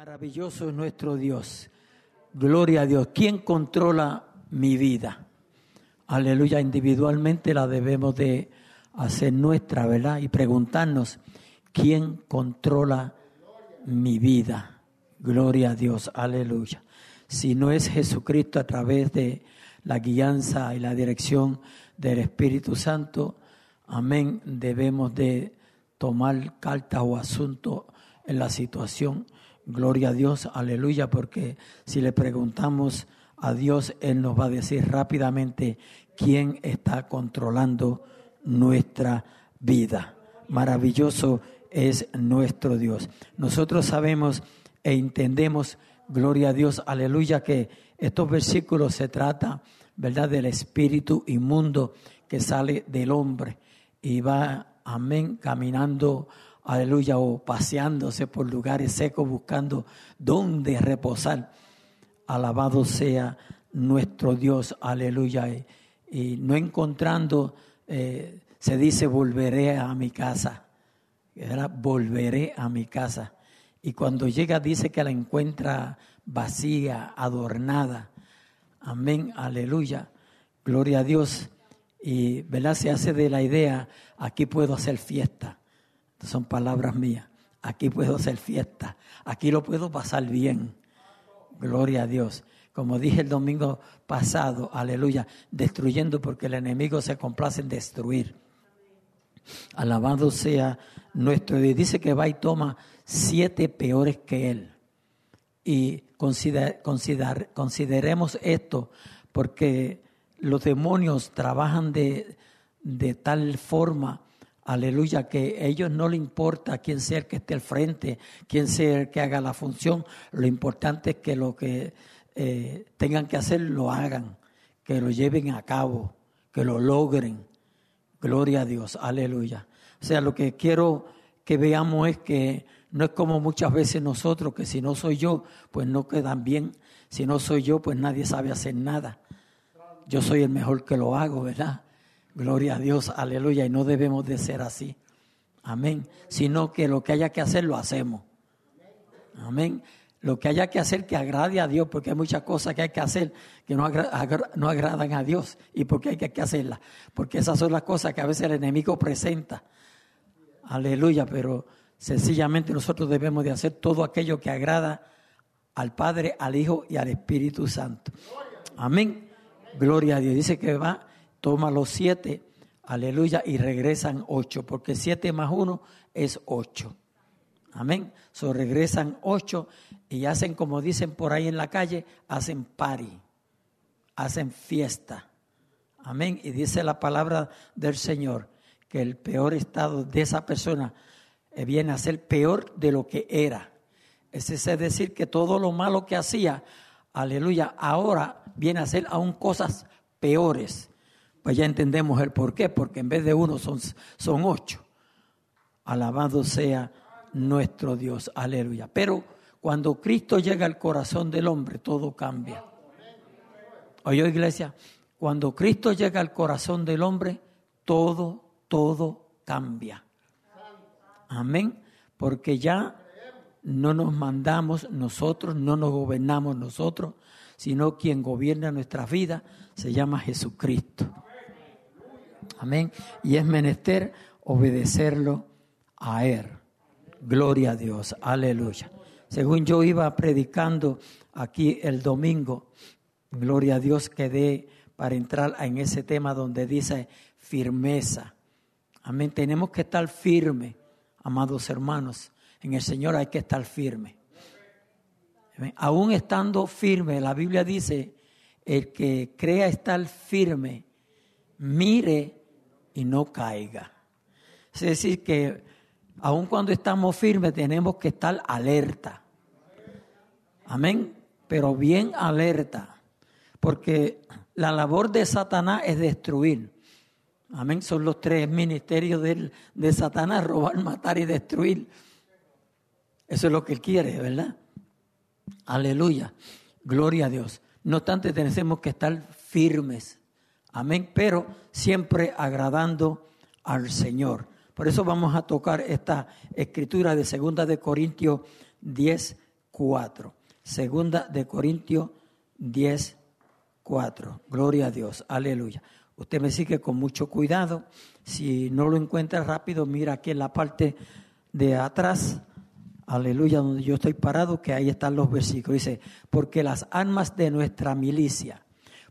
Maravilloso es nuestro Dios. Gloria a Dios. ¿Quién controla mi vida? Aleluya. Individualmente la debemos de hacer nuestra, ¿verdad? Y preguntarnos, ¿quién controla mi vida? Gloria a Dios. Aleluya. Si no es Jesucristo a través de la guianza y la dirección del Espíritu Santo, amén, debemos de tomar cartas o asuntos en la situación. Gloria a Dios, aleluya, porque si le preguntamos a Dios, Él nos va a decir rápidamente quién está controlando nuestra vida. Maravilloso es nuestro Dios. Nosotros sabemos e entendemos, gloria a Dios, aleluya, que estos versículos se trata, ¿verdad?, del espíritu inmundo que sale del hombre y va, amén, caminando, aleluya, o paseándose por lugares secos buscando dónde reposar. Alabado sea nuestro Dios, aleluya. Y no encontrando, se dice volveré a mi casa, ¿verdad? Volveré a mi casa. Y cuando llega dice que la encuentra vacía, adornada. Amén, aleluya, gloria a Dios. Y, ¿verdad?, se hace de la idea, aquí puedo hacer fiesta. Son palabras mías. Aquí puedo hacer fiesta. Aquí lo puedo pasar bien. Gloria a Dios. Como dije el domingo pasado, aleluya, destruyendo porque el enemigo se complace en destruir. Alabado sea nuestro Dios. Dice que va y toma 7 peores que él. Y consideremos esto porque los demonios trabajan de tal forma, aleluya, que a ellos no les importa quién sea el que esté al frente, quién sea el que haga la función. Lo importante es que lo que tengan que hacer lo hagan, que lo lleven a cabo, que lo logren. Gloria a Dios, aleluya. O sea, lo que quiero que veamos es que no es como muchas veces nosotros, que si no soy yo, pues no quedan bien. Si no soy yo, pues nadie sabe hacer nada. Yo soy el mejor que lo hago, ¿verdad? Gloria a Dios, aleluya, y no debemos de ser así, amén, sino que lo que haya que hacer lo hacemos, amén, lo que haya que hacer que agrade a Dios, porque hay muchas cosas que hay que hacer que no agradan a Dios, y porque hay que hacerlas, porque esas son las cosas que a veces el enemigo presenta, aleluya, pero sencillamente nosotros debemos de hacer todo aquello que agrada al Padre, al Hijo y al Espíritu Santo, amén, gloria a Dios. Dice que va, toma los 7, aleluya, y regresan 8, porque 7 más 1 es 8. Amén. Regresan 8 y hacen, como dicen por ahí en la calle, hacen party, hacen fiesta. Amén. Y dice la palabra del Señor que el peor estado de esa persona viene a ser peor de lo que era. Es decir, que todo lo malo que hacía, aleluya, ahora viene a ser aún cosas peores. Pues ya entendemos el por qué, porque en vez de 1 son 8. Alabado sea nuestro Dios, aleluya. Pero cuando Cristo llega al corazón del hombre, todo cambia. ¿Oyó, iglesia? Cuando Cristo llega al corazón del hombre, todo cambia. Amén. Porque ya no nos mandamos nosotros, no nos gobernamos nosotros, sino quien gobierna nuestras vidas se llama Jesucristo. Amén. Y es menester obedecerlo a Él. Gloria a Dios. Aleluya. Según yo iba predicando aquí el domingo, gloria a Dios, quedé para entrar en ese tema donde dice firmeza. Amén. Tenemos que estar firmes, amados hermanos. En el Señor hay que estar firmes. Aún estando firme, la Biblia dice, el que crea estar firme, mire y no caiga. Es decir, que aun cuando estamos firmes tenemos que estar alerta. Amén. Pero bien alerta. Porque la labor de Satanás es destruir. Amén. Son los 3 ministerios de Satanás: robar, matar y destruir. Eso es lo que él quiere, ¿verdad? Aleluya. Gloria a Dios. No obstante, tenemos que estar firmes. Amén, pero siempre agradando al Señor. Por eso vamos a tocar esta escritura de 2 de Corintios 10, 4. Segunda de Corintios 10, 4. Gloria a Dios, aleluya. Usted me sigue con mucho cuidado. Si no lo encuentra rápido, mira aquí en la parte de atrás, aleluya, donde yo estoy parado, que ahí están los versículos. Dice, porque las armas de nuestra milicia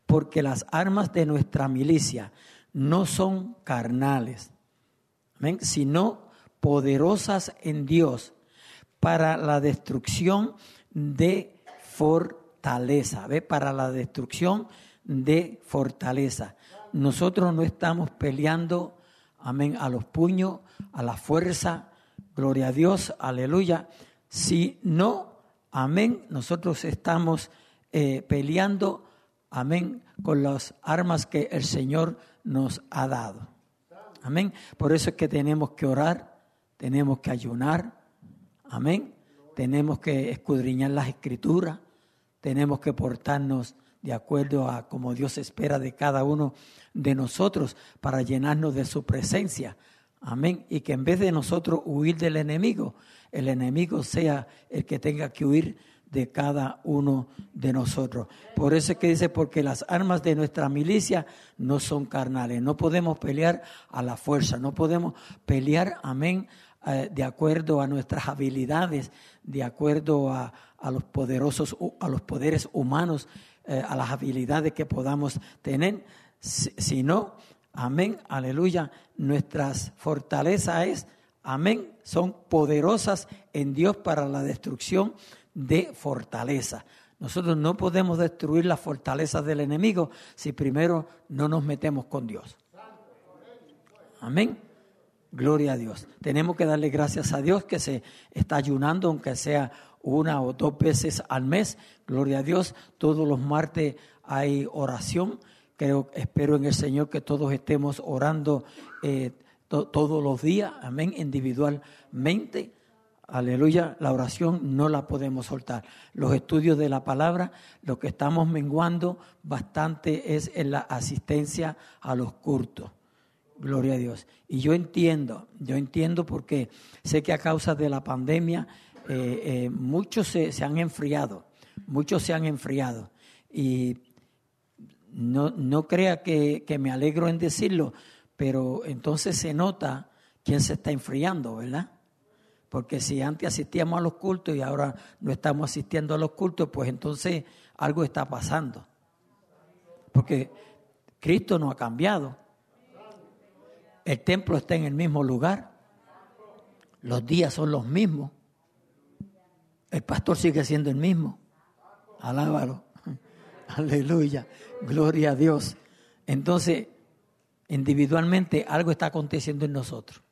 no son carnales, ¿amén?, sino poderosas en Dios para la destrucción de fortaleza. ¿Ve? Para la destrucción de fortaleza. Nosotros no estamos peleando, amén, a los puños, a la fuerza, gloria a Dios, aleluya. Sino, amén, nosotros estamos peleando, amén, con las armas que el Señor nos ha dado. Amén. Por eso es que tenemos que orar, tenemos que ayunar, amén. Tenemos que escudriñar las Escrituras, tenemos que portarnos de acuerdo a como Dios espera de cada uno de nosotros para llenarnos de su presencia. Amén. Y que en vez de nosotros huir del enemigo, el enemigo sea el que tenga que huir de cada uno de nosotros. Por eso es que dice, porque las armas de nuestra milicia no son carnales. No podemos pelear a la fuerza, no podemos pelear, amén, de acuerdo a nuestras habilidades, de acuerdo a los poderosos, a los poderes humanos, a las habilidades que podamos tener, sino, amén, aleluya, nuestras fortalezas amén, son poderosas en Dios para la destrucción de fortaleza. Nosotros no podemos destruir las fortalezas del enemigo si primero no nos metemos con Dios. Amén. Gloria a Dios. Tenemos que darle gracias a Dios que se está ayunando, aunque sea 1 o 2 veces al mes. Gloria a Dios. Todos los martes hay oración. Espero en el Señor que todos estemos orando todos los días. Amén. Individualmente. Aleluya. La oración no la podemos soltar. Los estudios de la palabra, lo que estamos menguando bastante es en la asistencia a los cultos. Gloria a Dios. Y yo entiendo porque sé que a causa de la pandemia muchos se han enfriado. Y no crea que me alegro en decirlo, pero entonces se nota quién se está enfriando, ¿verdad? Porque si antes asistíamos a los cultos y ahora no estamos asistiendo a los cultos, pues entonces algo está pasando. Porque Cristo no ha cambiado. El templo está en el mismo lugar. Los días son los mismos. El pastor sigue siendo el mismo. Alábalo. Aleluya. Gloria a Dios. Entonces, individualmente algo está aconteciendo en nosotros.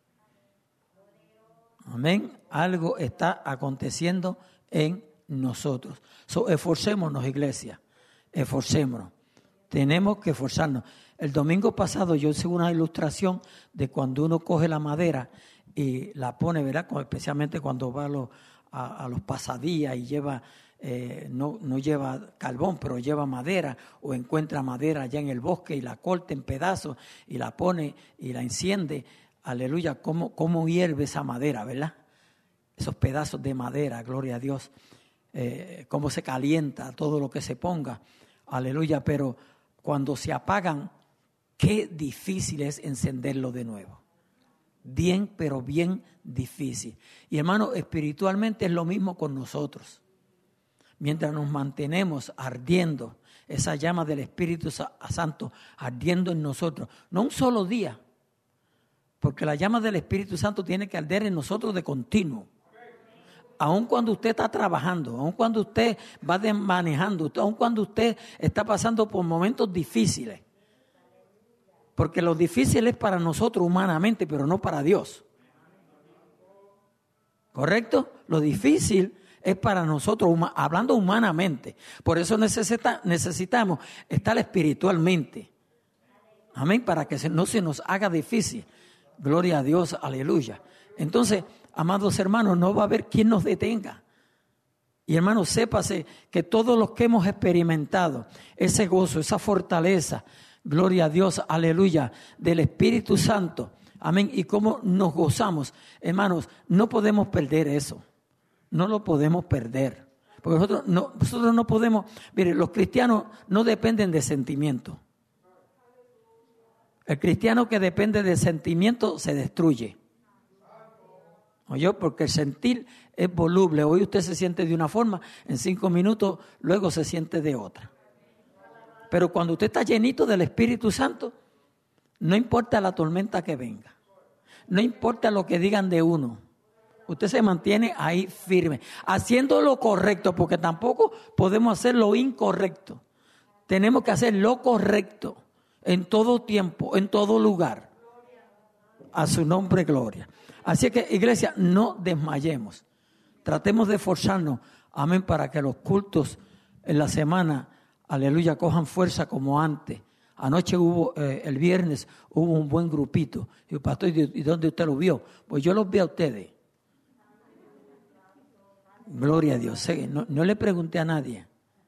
Amén. Algo está aconteciendo en nosotros. Esforcémonos, iglesia. Esforcémonos. Tenemos que esforzarnos. El domingo pasado yo hice una ilustración de cuando uno coge la madera y la pone, ¿verdad? Especialmente cuando va a los pasadías y lleva, no lleva carbón, pero lleva madera, o encuentra madera allá en el bosque y la corta en pedazos y la pone y la enciende. Aleluya, cómo hierve esa madera, ¿verdad? Esos pedazos de madera, gloria a Dios, cómo se calienta todo lo que se ponga. Aleluya, pero cuando se apagan, qué difícil es encenderlo de nuevo. Bien, pero bien difícil. Y hermano, espiritualmente es lo mismo con nosotros. Mientras nos mantenemos ardiendo, esa llama del Espíritu Santo ardiendo en nosotros, no un solo día, porque la llama del Espíritu Santo tiene que arder en nosotros de continuo. Aun cuando usted está trabajando, aun cuando usted va manejando, aun cuando usted está pasando por momentos difíciles. Porque lo difícil es para nosotros humanamente, pero no para Dios. ¿Correcto? Lo difícil es para nosotros, hablando humanamente. Por eso necesitamos estar espiritualmente. Amén, para que no se nos haga difícil. Gloria a Dios, aleluya. Entonces, amados hermanos, no va a haber quien nos detenga. Y hermanos, sépase que todos los que hemos experimentado ese gozo, esa fortaleza, gloria a Dios, aleluya, del Espíritu Santo, amén, y cómo nos gozamos, hermanos, no podemos perder eso, no lo podemos perder, Porque nosotros no podemos, mire, los cristianos no dependen de sentimientos. El cristiano que depende de sentimientos se destruye. ¿Oyó? Porque el sentir es voluble. Hoy usted se siente de una forma, en 5 minutos luego se siente de otra. Pero cuando usted está llenito del Espíritu Santo, no importa la tormenta que venga, no importa lo que digan de uno, usted se mantiene ahí firme, haciendo lo correcto, porque tampoco podemos hacer lo incorrecto. Tenemos que hacer lo correcto en todo tiempo, en todo lugar. A su nombre, gloria. Así que, iglesia, no desmayemos. Tratemos de esforzarnos, amén, para que los cultos en la semana, aleluya, cojan fuerza como antes. Anoche el viernes hubo un buen grupito. Y el pastor, ¿y dónde usted lo vio? Pues yo los vi a ustedes. Gloria a Dios. No le pregunté a nadie.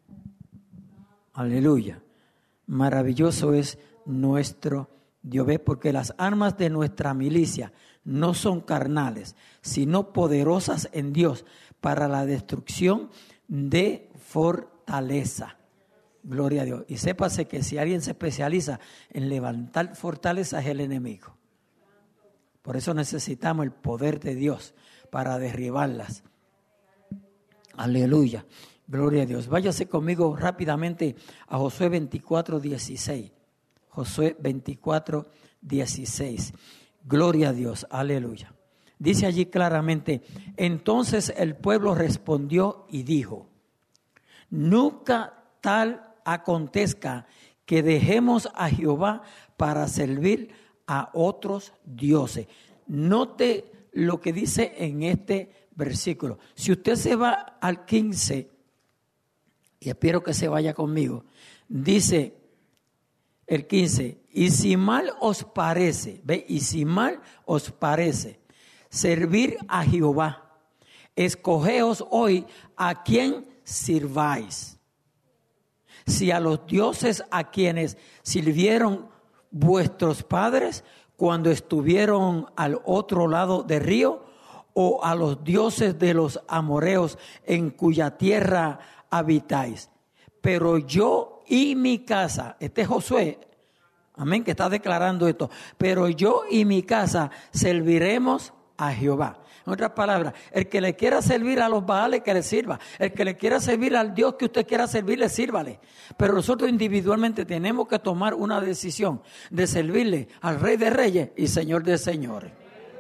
Aleluya. Maravilloso es nuestro Dios. ¿Ve? Porque las armas de nuestra milicia no son carnales, sino poderosas en Dios para la destrucción de fortaleza. Gloria a Dios. Y sépase que si alguien se especializa en levantar fortaleza es el enemigo. Por eso necesitamos el poder de Dios para derribarlas. Aleluya. Gloria a Dios. Váyase conmigo rápidamente a Josué 24:16. Josué 24:16. Gloria a Dios. Aleluya. Dice allí claramente: entonces el pueblo respondió y dijo: nunca tal acontezca que dejemos a Jehová para servir a otros dioses. Note lo que dice en este versículo. Si usted se va al 15, y espero que se vaya conmigo, dice el 15, y si mal os parece, ¿ve? Y si mal os parece servir a Jehová, escogeos hoy a quién sirváis. Si a los dioses a quienes sirvieron vuestros padres cuando estuvieron al otro lado del río, o a los dioses de los amorreos en cuya tierra habitáis. Pero yo y mi casa, este es Josué, amén, que está declarando esto, pero yo y mi casa serviremos a Jehová. En otras palabras, el que le quiera servir a los Baales, que le sirva. El que le quiera servir al Dios que usted quiera servirle, sírvale. Pero nosotros individualmente tenemos que tomar una decisión de servirle al Rey de Reyes y Señor de Señores.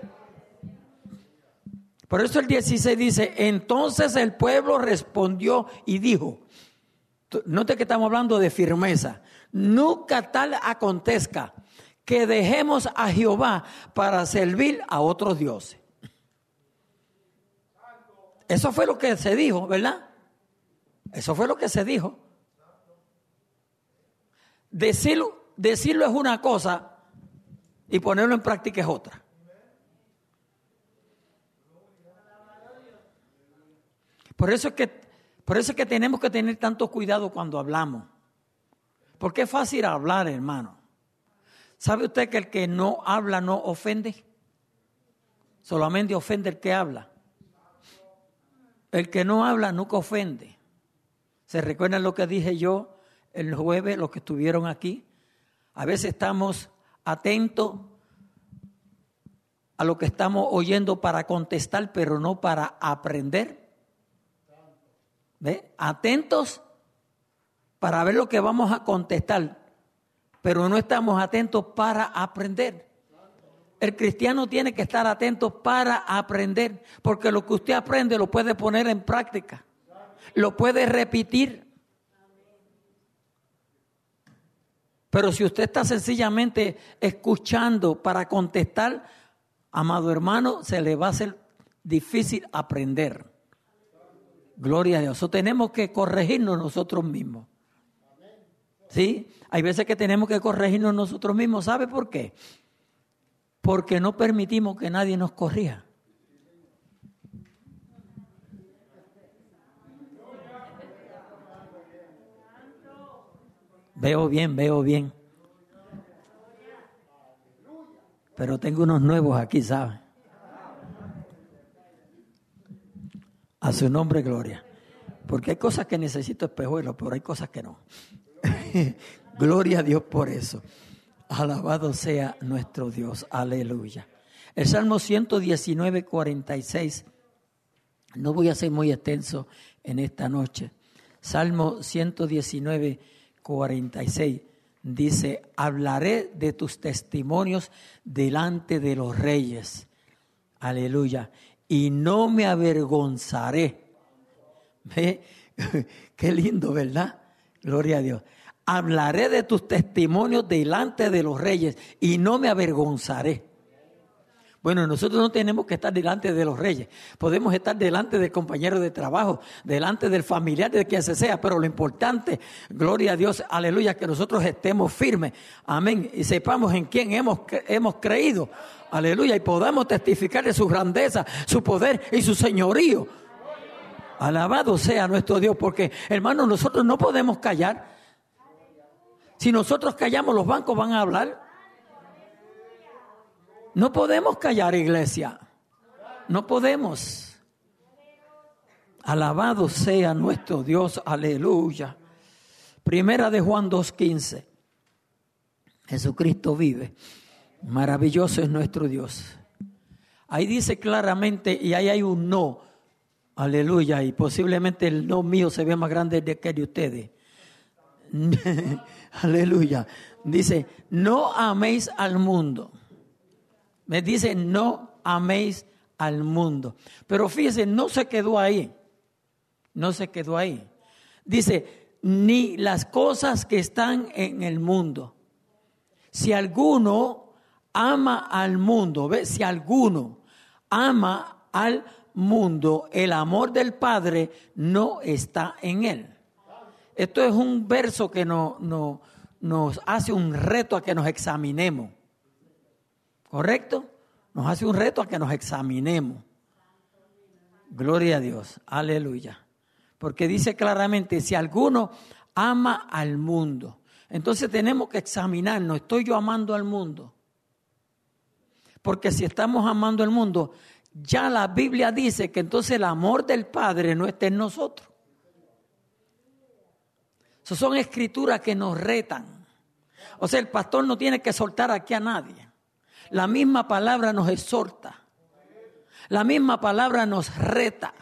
Por eso el 16 dice: entonces el pueblo respondió y dijo. Note que estamos hablando de firmeza. Nunca tal acontezca que dejemos a Jehová para servir a otros dioses. Eso fue lo que se dijo, ¿verdad? Eso fue lo que se dijo. Decirlo es una cosa y ponerlo en práctica es otra. Por eso es que tenemos que tener tanto cuidado cuando hablamos. Porque es fácil hablar, hermano. ¿Sabe usted que el que no habla no ofende? Solamente ofende el que habla. El que no habla nunca ofende. ¿Se recuerdan lo que dije yo el jueves, los que estuvieron aquí? A veces estamos atentos a lo que estamos oyendo para contestar, pero no para aprender. ¿Ve? Atentos para ver lo que vamos a contestar, pero no estamos atentos para aprender. El cristiano tiene que estar atento para aprender, porque lo que usted aprende lo puede poner en práctica, lo puede repetir. Pero si usted está sencillamente escuchando para contestar, amado hermano, se le va a hacer difícil aprender. Gloria a Dios. Eso tenemos que corregirnos nosotros mismos. ¿Sí? Hay veces que tenemos que corregirnos nosotros mismos. ¿Sabe por qué? Porque no permitimos que nadie nos corrija. Veo bien. Pero tengo unos nuevos aquí, ¿sabe? A su nombre, gloria. Porque hay cosas que necesito espejuelos, pero hay cosas que no. Gloria a Dios por eso. Alabado sea nuestro Dios. Aleluya. El Salmo 119, 46. No voy a ser muy extenso en esta noche. Salmo 119, 46. Dice, hablaré de tus testimonios delante de los reyes. Aleluya. Y no me avergonzaré. ¿Ve? Qué lindo, ¿verdad? Gloria a Dios. Hablaré de tus testimonios delante de los reyes y no me avergonzaré. Bueno, nosotros no tenemos que estar delante de los reyes. Podemos estar delante del compañero de trabajo, delante del familiar, de quien sea, pero lo importante, gloria a Dios, aleluya, que nosotros estemos firmes, amén, y sepamos en quién hemos creído, aleluya, y podamos testificar de su grandeza, su poder y su señorío. Alabado sea nuestro Dios, porque hermanos, nosotros no podemos callar. Si nosotros callamos, los bancos van a hablar. No podemos callar, iglesia. No podemos. Alabado sea nuestro Dios. Aleluya. Primera de Juan 2:15. Jesucristo vive. Maravilloso es nuestro Dios. Ahí dice claramente, y ahí hay un no. Aleluya. Y posiblemente el no mío se ve más grande que el de ustedes. Aleluya. Dice, no améis al mundo. Me dice, no améis al mundo. Pero fíjense, no se quedó ahí. No se quedó ahí. Dice, ni las cosas que están en el mundo. Si alguno ama al mundo, ¿ves? Si alguno ama al mundo, el amor del Padre no está en él. Esto es un verso que nos hace un reto a que nos examinemos. ¿Correcto? Nos hace un reto a que nos examinemos. Gloria a Dios. Aleluya. Porque dice claramente, si alguno ama al mundo, entonces tenemos que examinarnos. ¿Estoy yo amando al mundo? Porque si estamos amando al mundo, ya la Biblia dice que entonces el amor del Padre no está en nosotros. Esas son escrituras que nos retan. O sea, el pastor no tiene que soltar aquí a nadie. La misma palabra nos exhorta. La misma palabra nos reta.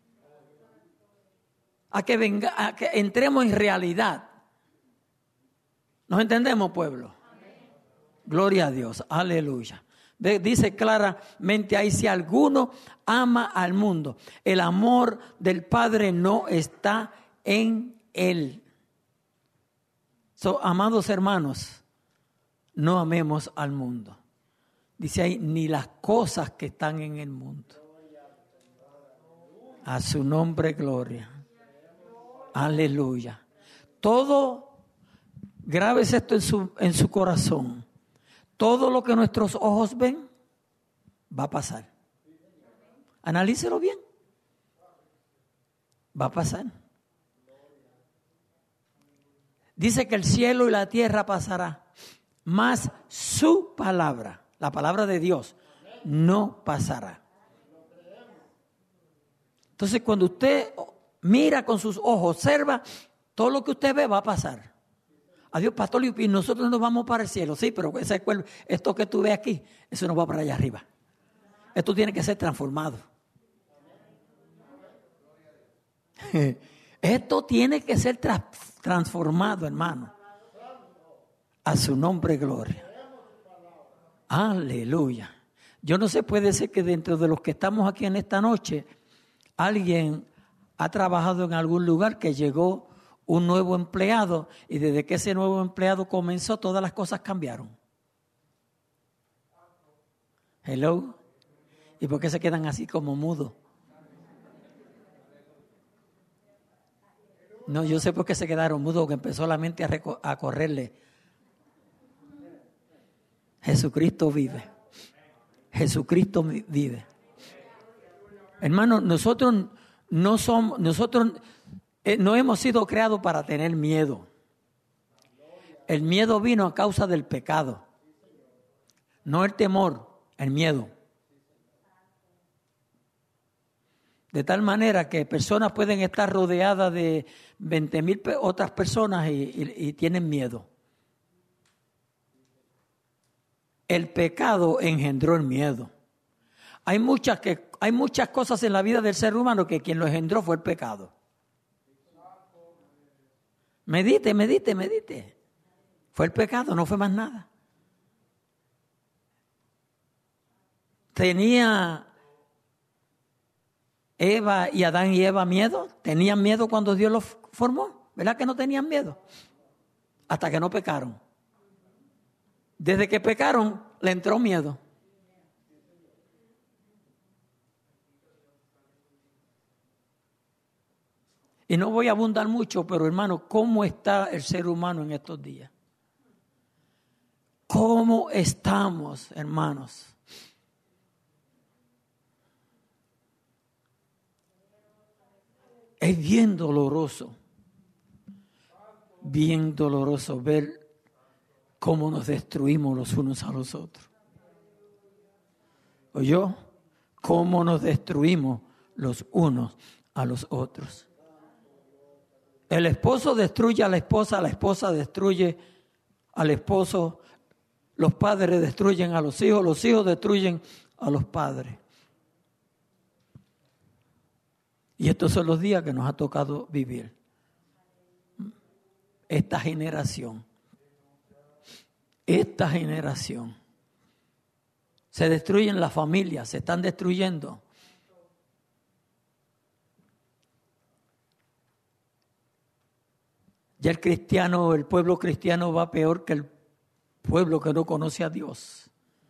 A que entremos en realidad. ¿Nos entendemos, pueblo? Gloria a Dios. Aleluya. Dice claramente ahí, si alguno ama al mundo, el amor del Padre no está en él. Amados hermanos, no amemos al mundo. Dice ahí, ni las cosas que están en el mundo. A su nombre, gloria. Aleluya. Todo, grábese esto en su corazón. Todo lo que nuestros ojos ven va a pasar. Analícelo bien. Va a pasar. Dice que el cielo y la tierra pasará, mas su palabra, la palabra de Dios, no pasará. Entonces, cuando usted mira con sus ojos, observa, todo lo que usted ve va a pasar. Adiós, pastor, y nosotros nos vamos para el cielo. Sí, pero esto que tú ves aquí, eso no va para allá arriba. Esto tiene que ser transformado. Esto tiene que ser transformado, hermano. A su nombre, gloria. Aleluya. Yo no sé, puede ser que dentro de los que estamos aquí en esta noche, alguien ha trabajado en algún lugar que llegó un nuevo empleado y desde que ese nuevo empleado comenzó, todas las cosas cambiaron. Hello. ¿Y por qué se quedan así como mudos? No, yo sé por qué se quedaron mudos, que empezó la mente a correrle. Jesucristo vive. Jesucristo vive. Hermano, nosotros no hemos sido creados para tener miedo. El miedo vino a causa del pecado. No el temor, el miedo. De tal manera que personas pueden estar rodeadas de 20,000 otras personas y tienen miedo. El pecado engendró el miedo. Hay muchas cosas en la vida del ser humano que quien lo engendró fue el pecado. Medite. Fue el pecado, no fue más nada. ¿Tenía Eva y Adán y Eva miedo? ¿Tenían miedo cuando Dios los formó? ¿Verdad que no tenían miedo? Hasta que no pecaron. Desde que pecaron, le entró miedo. Y no voy a abundar mucho, pero hermano, ¿cómo está el ser humano en estos días? ¿Cómo estamos, hermanos? Es bien doloroso ver cómo nos destruimos los unos a los otros. ¿Oyó? Cómo nos destruimos los unos a los otros. El esposo destruye a la esposa destruye al esposo, los padres destruyen a los hijos destruyen a los padres. Y estos son los días que nos ha tocado vivir. Esta generación. Se destruyen las familias, se están destruyendo. Ya el pueblo cristiano va peor que el pueblo que no conoce a Dios.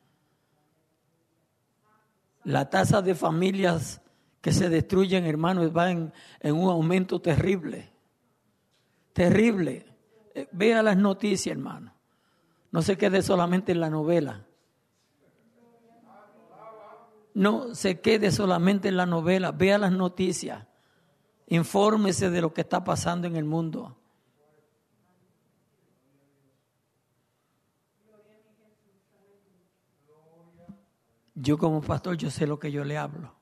La tasa de familias que se destruyen, hermanos, va en un aumento terrible. Terrible. Vea las noticias, hermano. No se quede solamente en la novela. No se quede solamente en la novela. Vea las noticias. Infórmese de lo que está pasando en el mundo. Yo como pastor, yo sé lo que yo le hablo.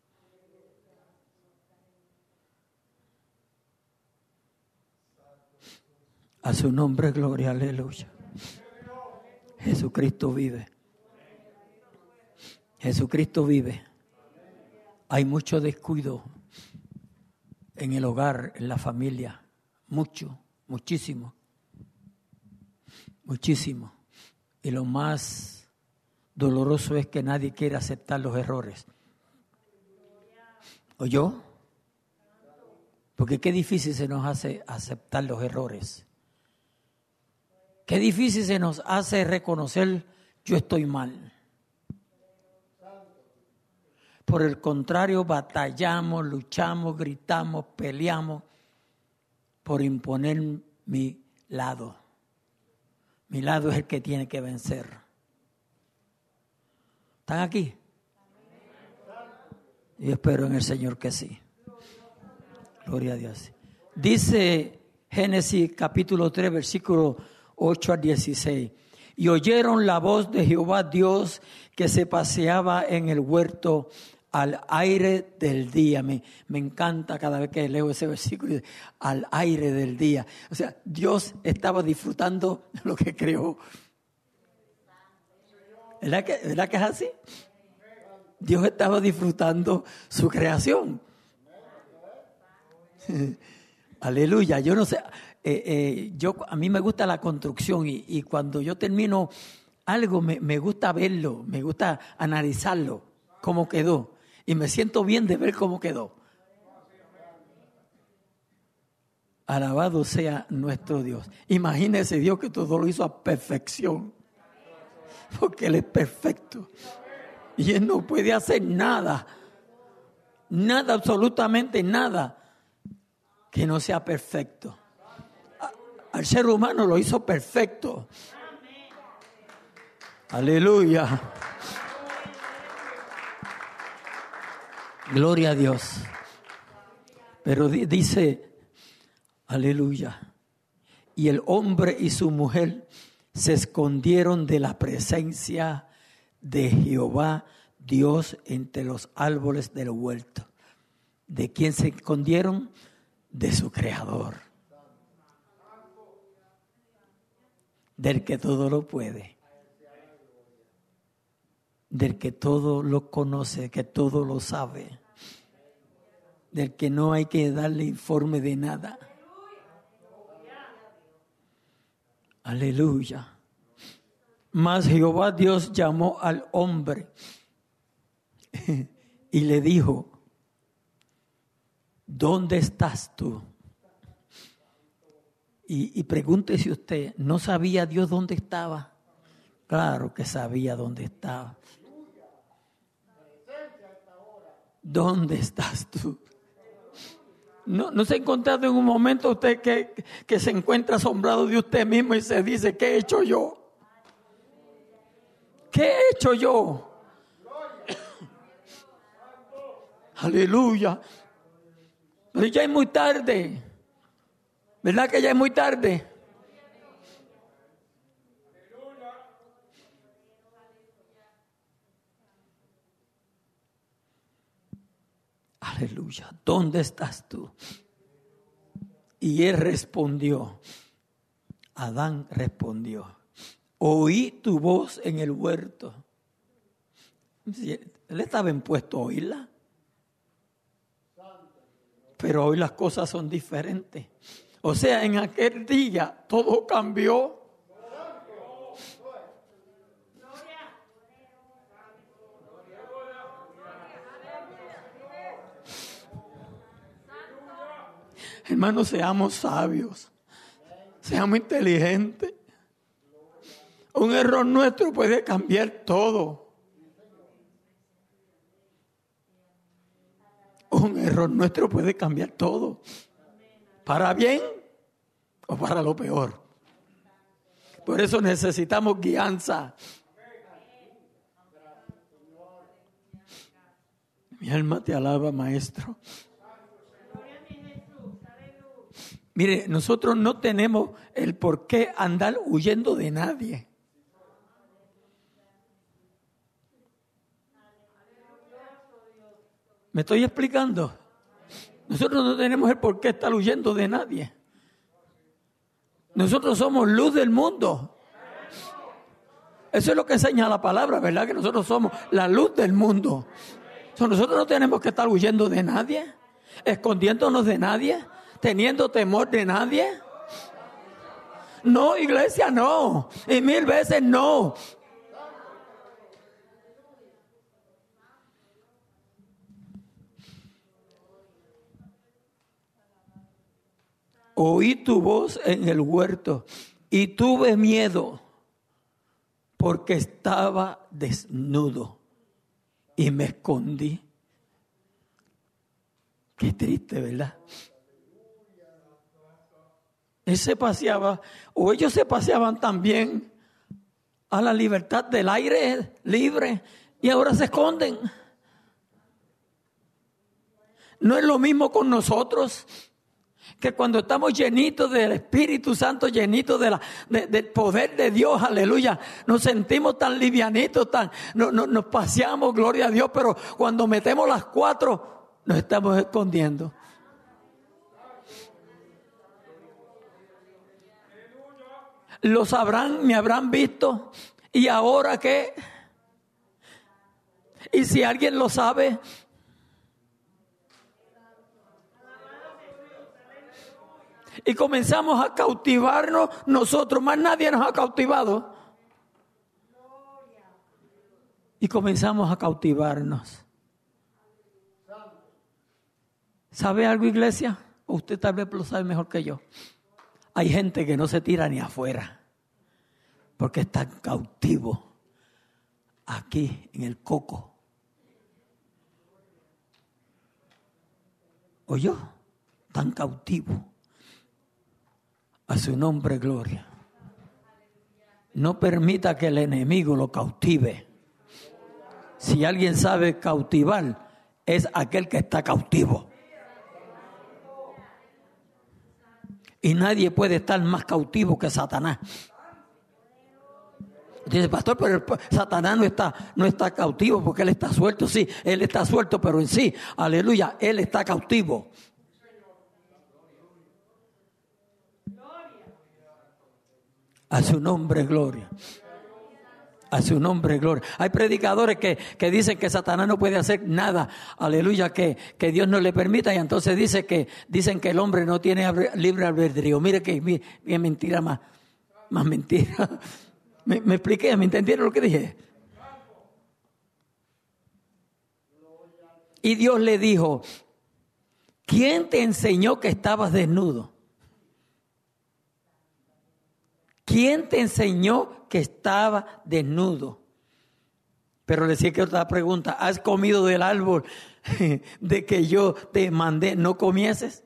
A su nombre, gloria, aleluya. Jesucristo vive. Jesucristo vive. Hay mucho descuido en el hogar, en la familia. Muchísimo. Y lo más doloroso es que nadie quiere aceptar los errores. ¿Oyó? Porque qué difícil se nos hace aceptar los errores. Qué difícil se nos hace reconocer yo estoy mal. Por el contrario, batallamos, luchamos, gritamos, peleamos por imponer mi lado. Mi lado es el que tiene que vencer. ¿Están aquí? Yo espero en el Señor que sí. Gloria a Dios. Dice Génesis capítulo 3, versículo 8 al 16. Y oyeron la voz de Jehová Dios que se paseaba en el huerto al aire del día. Me encanta cada vez que leo ese versículo, al aire del día. O sea, Dios estaba disfrutando lo que creó. ¿Verdad que es así? Dios estaba disfrutando su creación. Aleluya. Yo no sé, a mí me gusta la construcción y cuando yo termino algo me gusta verlo, me gusta analizarlo, cómo quedó. Y me siento bien de ver cómo quedó. Alabado sea nuestro Dios. Imagínese Dios que todo lo hizo a perfección. Porque Él es perfecto. Y Él no puede hacer nada. Nada, absolutamente nada que no sea perfecto. Al ser humano lo hizo perfecto. Aleluya. Gloria a Dios. Pero dice, aleluya. Y el hombre y su mujer se escondieron de la presencia de Jehová Dios entre los árboles del huerto. ¿De quién se escondieron? De su Creador. Del que todo lo puede. Del que todo lo conoce, que todo lo sabe. Del que no hay que darle informe de nada. Aleluya. Mas Jehová Dios llamó al hombre y le dijo: ¿dónde estás tú? Y pregúntese usted, ¿no sabía Dios dónde estaba? Claro que sabía dónde estaba. ¿Dónde estás tú? ¿No se ha encontrado en un momento usted que se encuentra asombrado de usted mismo y se dice: ¿qué he hecho yo? ¿Qué he hecho yo? Aleluya. Pero ya es muy tarde. ¿Verdad que ya es muy tarde? Aleluya. ¿Dónde estás tú? Y él respondió. Adán respondió: oí tu voz en el huerto. Él estaba impuesto a oírla. Pero hoy las cosas son diferentes. O sea, en aquel día todo cambió. Hermanos, seamos sabios. Seamos inteligentes. Un error nuestro puede cambiar todo. Un error nuestro puede cambiar todo. Para bien o para lo peor. Por eso necesitamos guianza. Mi alma te alaba, maestro. Mire, nosotros no tenemos el por qué andar huyendo de nadie. ¿Me estoy explicando? Nosotros no tenemos el por qué estar huyendo de nadie. Nosotros somos luz del mundo. Eso es lo que enseña la palabra, ¿verdad? Que nosotros somos la luz del mundo. Nosotros no tenemos que estar huyendo de nadie, escondiéndonos de nadie, teniendo temor de nadie. No, iglesia, no. Y 1000 veces no. Oí tu voz en el huerto y tuve miedo porque estaba desnudo y me escondí. Qué triste, ¿verdad? Él se paseaba, o ellos se paseaban también a la libertad del aire libre y ahora se esconden. No es lo mismo con nosotros, que cuando estamos llenitos del Espíritu Santo, llenitos del poder de Dios, aleluya, nos sentimos tan livianitos, nos paseamos, gloria a Dios, pero cuando metemos las 4, nos estamos escondiendo. Lo sabrán, me habrán visto, ¿y ahora qué? Y si alguien lo sabe, y comenzamos a cautivarnos nosotros, más nadie nos ha cautivado. Y comenzamos a cautivarnos. ¿Sabe algo, iglesia? Usted tal vez lo sabe mejor que yo. Hay gente que no se tira ni afuera porque están cautivos aquí en el coco. ¿Oyó? Están cautivos. A su nombre, gloria. No permita que el enemigo lo cautive. Si alguien sabe cautivar, es aquel que está cautivo. Y nadie puede estar más cautivo que Satanás. Dice, pastor, pero Satanás no está cautivo porque él está suelto. Sí, él está suelto, pero en sí, aleluya, él está cautivo. A su nombre, gloria. A su nombre, gloria. Hay predicadores que dicen que Satanás no puede hacer nada, aleluya, que Dios no le permita, y entonces dicen que el hombre no tiene libre albedrío. Mire que mentira más mentira. ¿Me expliqué? ¿Me entendieron lo que dije? Y Dios le dijo, ¿quién te enseñó que estabas desnudo? ¿Quién te enseñó que estaba desnudo? Pero le decía que otra pregunta, ¿has comido del árbol de que yo te mandé no comieses?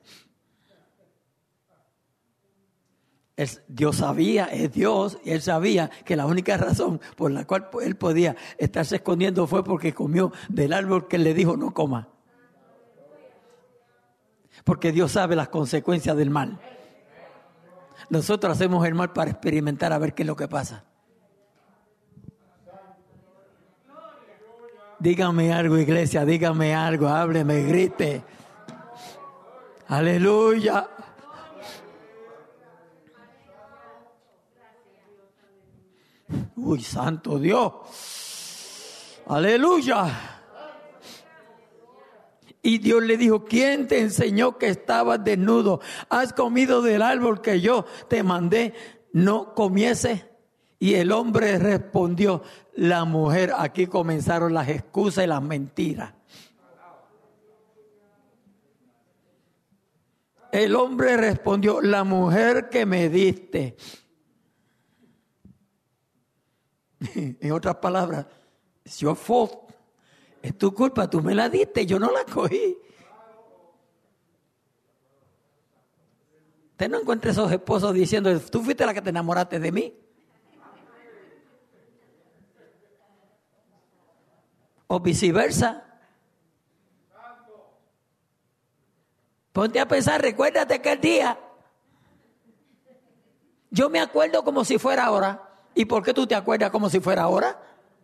Dios sabía, es Dios, y él sabía que la única razón por la cual él podía estarse escondiendo fue porque comió del árbol que él le dijo no coma. Porque Dios sabe las consecuencias del mal. Nosotros hacemos el mal para experimentar a ver qué es lo que pasa. Dígame algo, iglesia, dígame algo, hábleme, grite. Aleluya. Uy, santo Dios. Aleluya. Y Dios le dijo, ¿quién te enseñó que estabas desnudo? ¿Has comido del árbol que yo te mandé no comiese? Y el hombre respondió, la mujer, aquí comenzaron las excusas y las mentiras. El hombre respondió, la mujer que me diste. En otras palabras, it's your fault. Es tu culpa, tú me la diste, yo no la cogí. Usted no encuentra esos esposos diciendo, tú fuiste la que te enamoraste de mí. O viceversa. Ponte a pensar, recuérdate que el día. Yo me acuerdo como si fuera ahora. ¿Y por qué tú te acuerdas como si fuera ahora?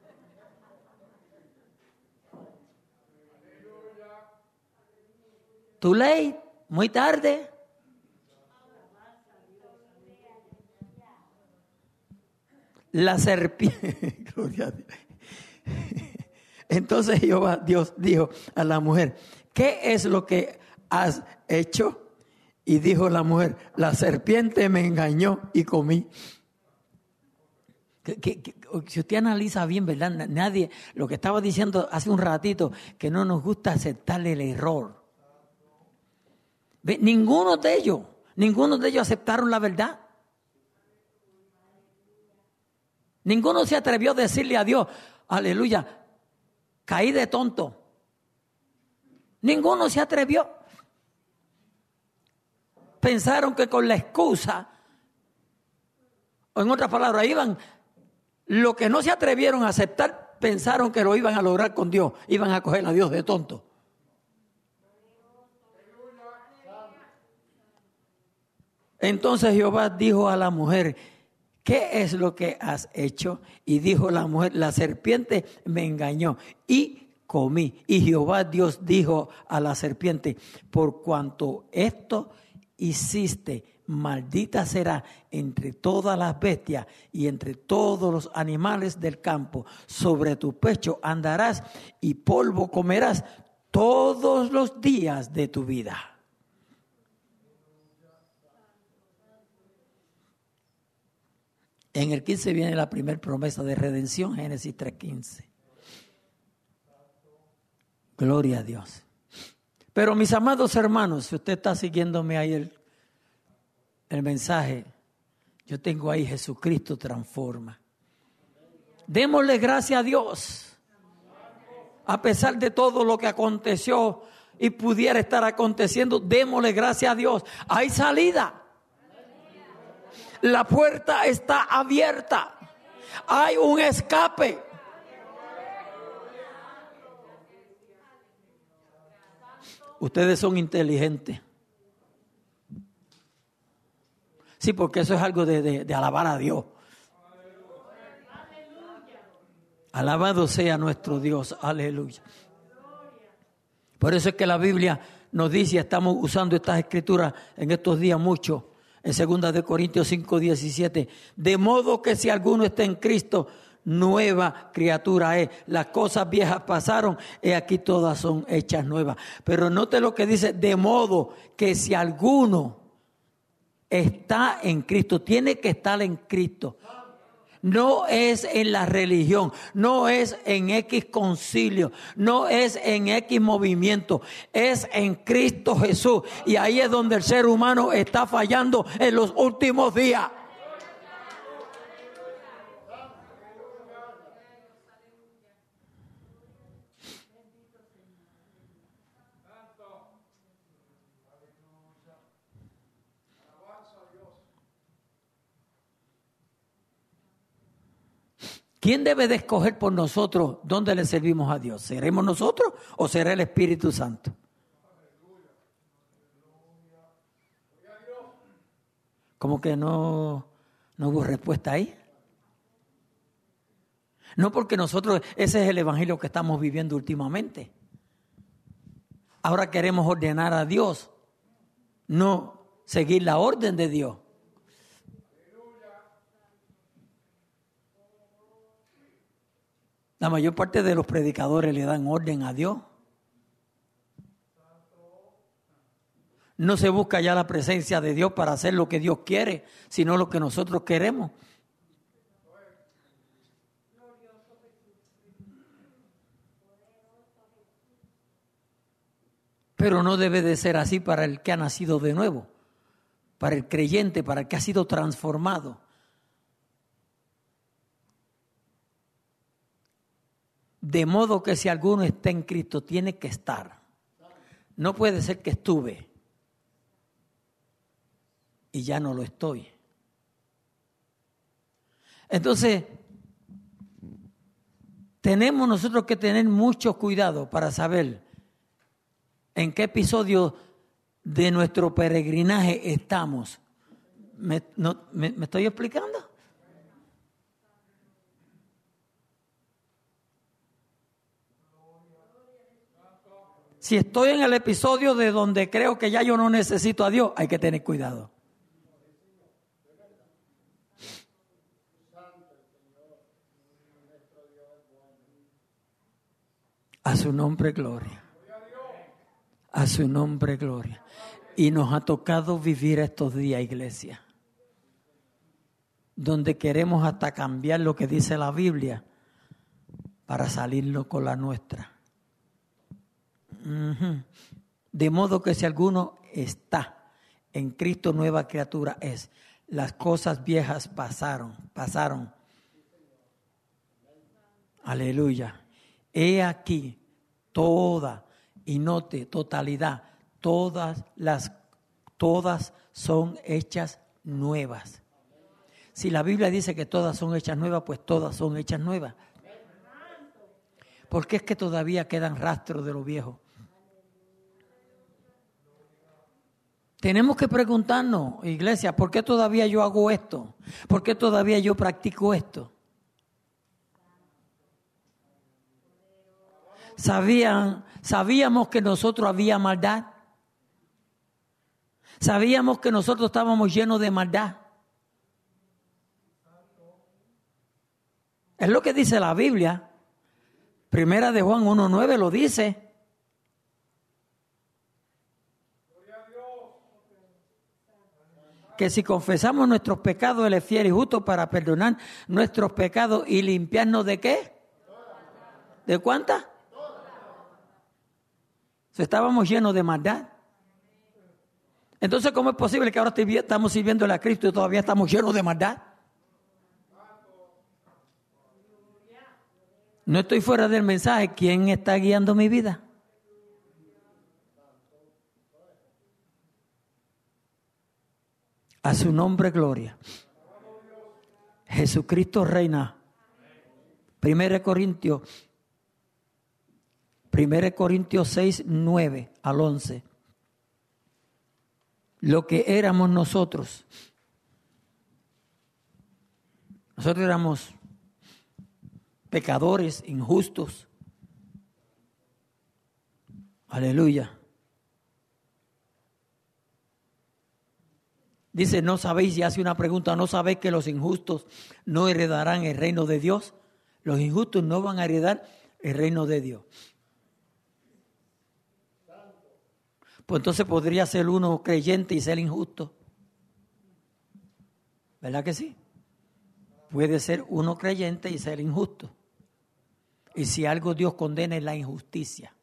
Too late, muy tarde. La serpiente, gloria a Dios. Entonces Dios dijo a la mujer, ¿qué es lo que has hecho? Y dijo la mujer, la serpiente me engañó y comí. Si usted analiza bien, ¿verdad? Nadie, lo que estaba diciendo hace un ratito, que no nos gusta aceptar el error. Ninguno de ellos aceptaron la verdad. Ninguno se atrevió a decirle a Dios, aleluya, caí de tonto. Ninguno se atrevió. Pensaron que con la excusa, o en otras palabras, lo que no se atrevieron a aceptar, pensaron que lo iban a lograr con Dios, iban a coger a Dios de tonto. Entonces Jehová dijo a la mujer, ¿qué es lo que has hecho? Y dijo la mujer, la serpiente me engañó y comí. Y Jehová Dios dijo a la serpiente, por cuanto esto hiciste, maldita será entre todas las bestias y entre todos los animales del campo. Sobre tu pecho andarás y polvo comerás todos los días de tu vida. En el 15 viene la primera promesa de redención, Génesis 3:15. Gloria a Dios. Pero mis amados hermanos, si usted está siguiéndome ahí el mensaje, yo tengo ahí Jesucristo transforma. Démosle gracias a Dios. A pesar de todo lo que aconteció y pudiera estar aconteciendo, démosle gracias a Dios. Hay salida. La puerta está abierta. Hay un escape. Ustedes son inteligentes. Sí, porque eso es algo de alabar a Dios. Alabado sea nuestro Dios. Aleluya. Por eso es que la Biblia nos dice, estamos usando estas escrituras en estos días mucho, en 2 de Corintios 5:17, de modo que si alguno está en Cristo, nueva criatura es. Las cosas viejas pasaron y aquí todas son hechas nuevas. Pero note lo que dice, de modo que si alguno está en Cristo, tiene que estar en Cristo. No es en la religión, no es en X concilio, no es en X movimiento, es en Cristo Jesús. Y ahí es donde el ser humano está fallando en los últimos días. ¿Quién debe de escoger por nosotros dónde le servimos a Dios? ¿Seremos nosotros o será el Espíritu Santo? ¿Cómo que no hubo respuesta ahí? No, porque nosotros, ese es el evangelio que estamos viviendo últimamente. Ahora queremos ordenar a Dios, no seguir la orden de Dios. La mayor parte de los predicadores le dan orden a Dios. No se busca ya la presencia de Dios para hacer lo que Dios quiere, sino lo que nosotros queremos. Pero no debe de ser así para el que ha nacido de nuevo, para el creyente, para el que ha sido transformado. De modo que si alguno está en Cristo, tiene que estar. No puede ser que estuve y ya no lo estoy. Entonces, tenemos nosotros que tener mucho cuidado para saber en qué episodio de nuestro peregrinaje estamos. ¿Me estoy explicando? Si estoy en el episodio de donde creo que ya yo no necesito a Dios, hay que tener cuidado. A su nombre gloria. A su nombre gloria. Y nos ha tocado vivir estos días, iglesia, donde queremos hasta cambiar lo que dice la Biblia para salirlo con la nuestra. De modo que si alguno está en Cristo, nueva criatura es. Las cosas viejas pasaron. Aleluya. He aquí toda, y note, totalidad, todas son hechas nuevas. Si la Biblia dice que todas son hechas nuevas, pues todas son hechas nuevas. ¿Por qué es que todavía quedan rastros de lo viejo? Tenemos que preguntarnos, iglesia, ¿por qué todavía yo hago esto? ¿Por qué todavía yo practico esto? ¿Sabíamos que nosotros había maldad? ¿Sabíamos que nosotros estábamos llenos de maldad? Es lo que dice la Biblia. Primera de Juan 1:9 lo dice. Que si confesamos nuestros pecados, Él es fiel y justo para perdonar nuestros pecados y limpiarnos ¿de qué? ¿De cuántas? Estábamos llenos de maldad. Entonces, ¿cómo es posible que ahora estamos sirviéndole a Cristo y todavía estamos llenos de maldad? No estoy fuera del mensaje. ¿Quién está guiando mi vida? A su nombre, gloria. Jesucristo reina. 1 Corintios 6, 9 al 11. Lo que éramos nosotros. Nosotros éramos pecadores, injustos. Aleluya. Dice, no sabéis, y hace una pregunta, ¿no sabéis que los injustos no heredarán el reino de Dios? Los injustos no van a heredar el reino de Dios. Pues entonces podría ser uno creyente y ser injusto. ¿Verdad que sí? Puede ser uno creyente y ser injusto. Y si algo Dios condena es la injusticia.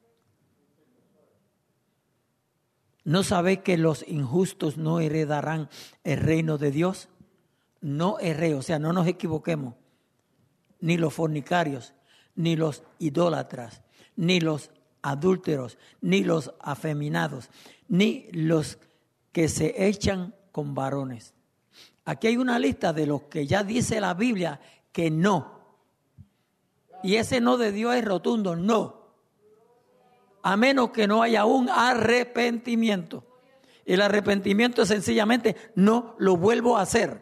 ¿No sabéis que los injustos no heredarán el reino de Dios? No o sea, no nos equivoquemos. Ni los fornicarios, ni los idólatras, ni los adúlteros, ni los afeminados, ni los que se echan con varones. Aquí hay una lista de los que ya dice la Biblia que no. Y ese no de Dios es rotundo, no. A menos que no haya un arrepentimiento. El arrepentimiento es sencillamente no lo vuelvo a hacer.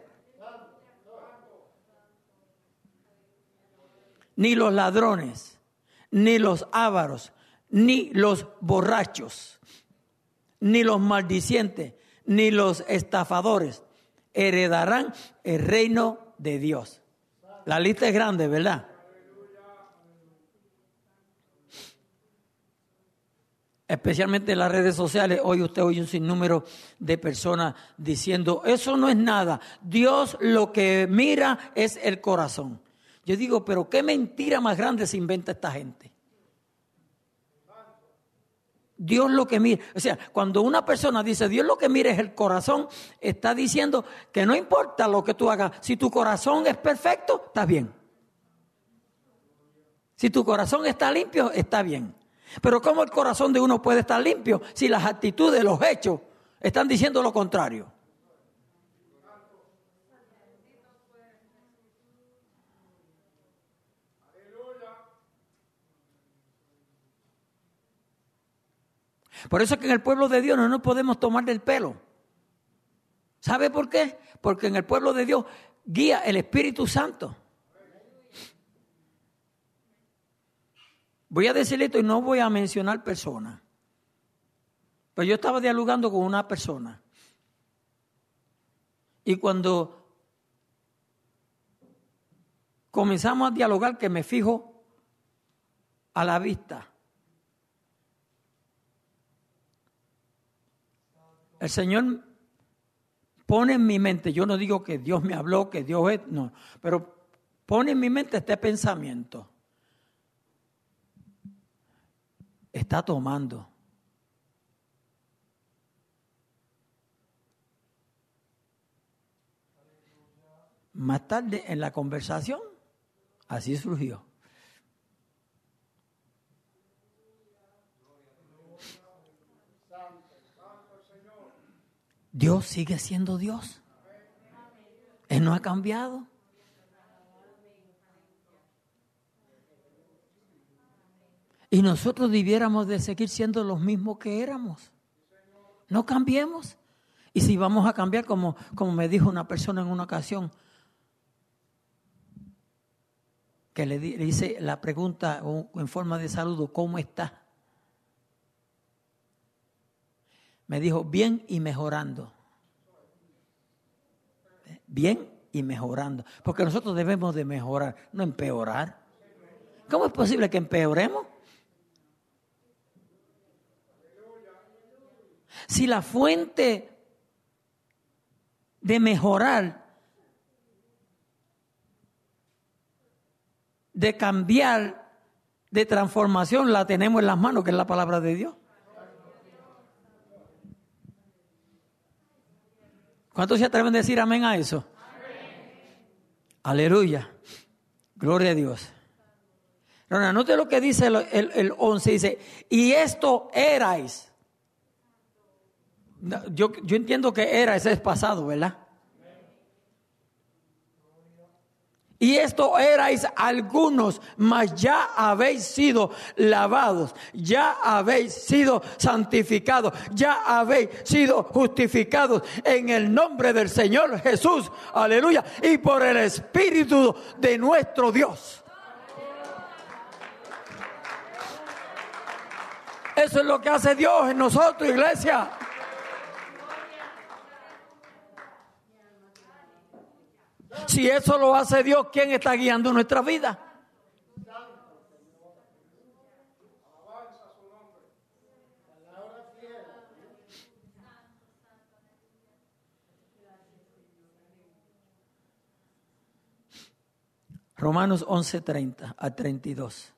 Ni los ladrones, ni los ávaros, ni los borrachos, ni los maldicientes, ni los estafadores heredarán el reino de Dios. La lista es grande, ¿verdad? Especialmente en las redes sociales, hoy usted oye un sinnúmero de personas diciendo, eso no es nada, Dios lo que mira es el corazón. Yo digo, pero qué mentira más grande se inventa esta gente. Dios lo que mira, o sea, cuando una persona dice Dios lo que mira es el corazón, está diciendo que no importa lo que tú hagas, si tu corazón es perfecto, está bien. Si tu corazón está limpio, está bien. Pero ¿cómo el corazón de uno puede estar limpio si las actitudes, los hechos están diciendo lo contrario? Por eso es que en el pueblo de Dios no nos podemos tomar del pelo. ¿Sabe por qué? Porque en el pueblo de Dios guía el Espíritu Santo. Voy a decirle esto y no voy a mencionar personas. Pero yo estaba dialogando con una persona. Y cuando comenzamos a dialogar, que me fijo a la vista, el Señor pone en mi mente, yo no digo que Dios me habló, que Dios es, no, pero pone en mi mente este pensamiento. Está tomando. Más tarde en la conversación, así surgió. Dios sigue siendo Dios. Él no ha cambiado. Y nosotros debiéramos de seguir siendo los mismos que éramos. No cambiemos. Y si vamos a cambiar, como me dijo una persona en una ocasión, que le hice la pregunta en forma de saludo, ¿cómo está? Me dijo, bien y mejorando. Bien y mejorando. Porque nosotros debemos de mejorar, no empeorar. ¿Cómo es posible que empeoremos? Si la fuente de mejorar, de cambiar, de transformación, la tenemos en las manos, que es la palabra de Dios. ¿Cuántos se atreven a decir amén a eso? Amén. Aleluya. Gloria a Dios. Ahora, note lo que dice el 11, dice, y esto erais. Yo entiendo que era, ese es pasado, ¿verdad? Y esto erais algunos, mas ya habéis sido lavados, ya habéis sido santificados, ya habéis sido justificados en el nombre del Señor Jesús, aleluya, y por el Espíritu de nuestro Dios. Eso es lo que hace Dios en nosotros, iglesia. Si eso lo hace Dios, ¿quién está guiando nuestra vida? Romanos 11:30 a 32.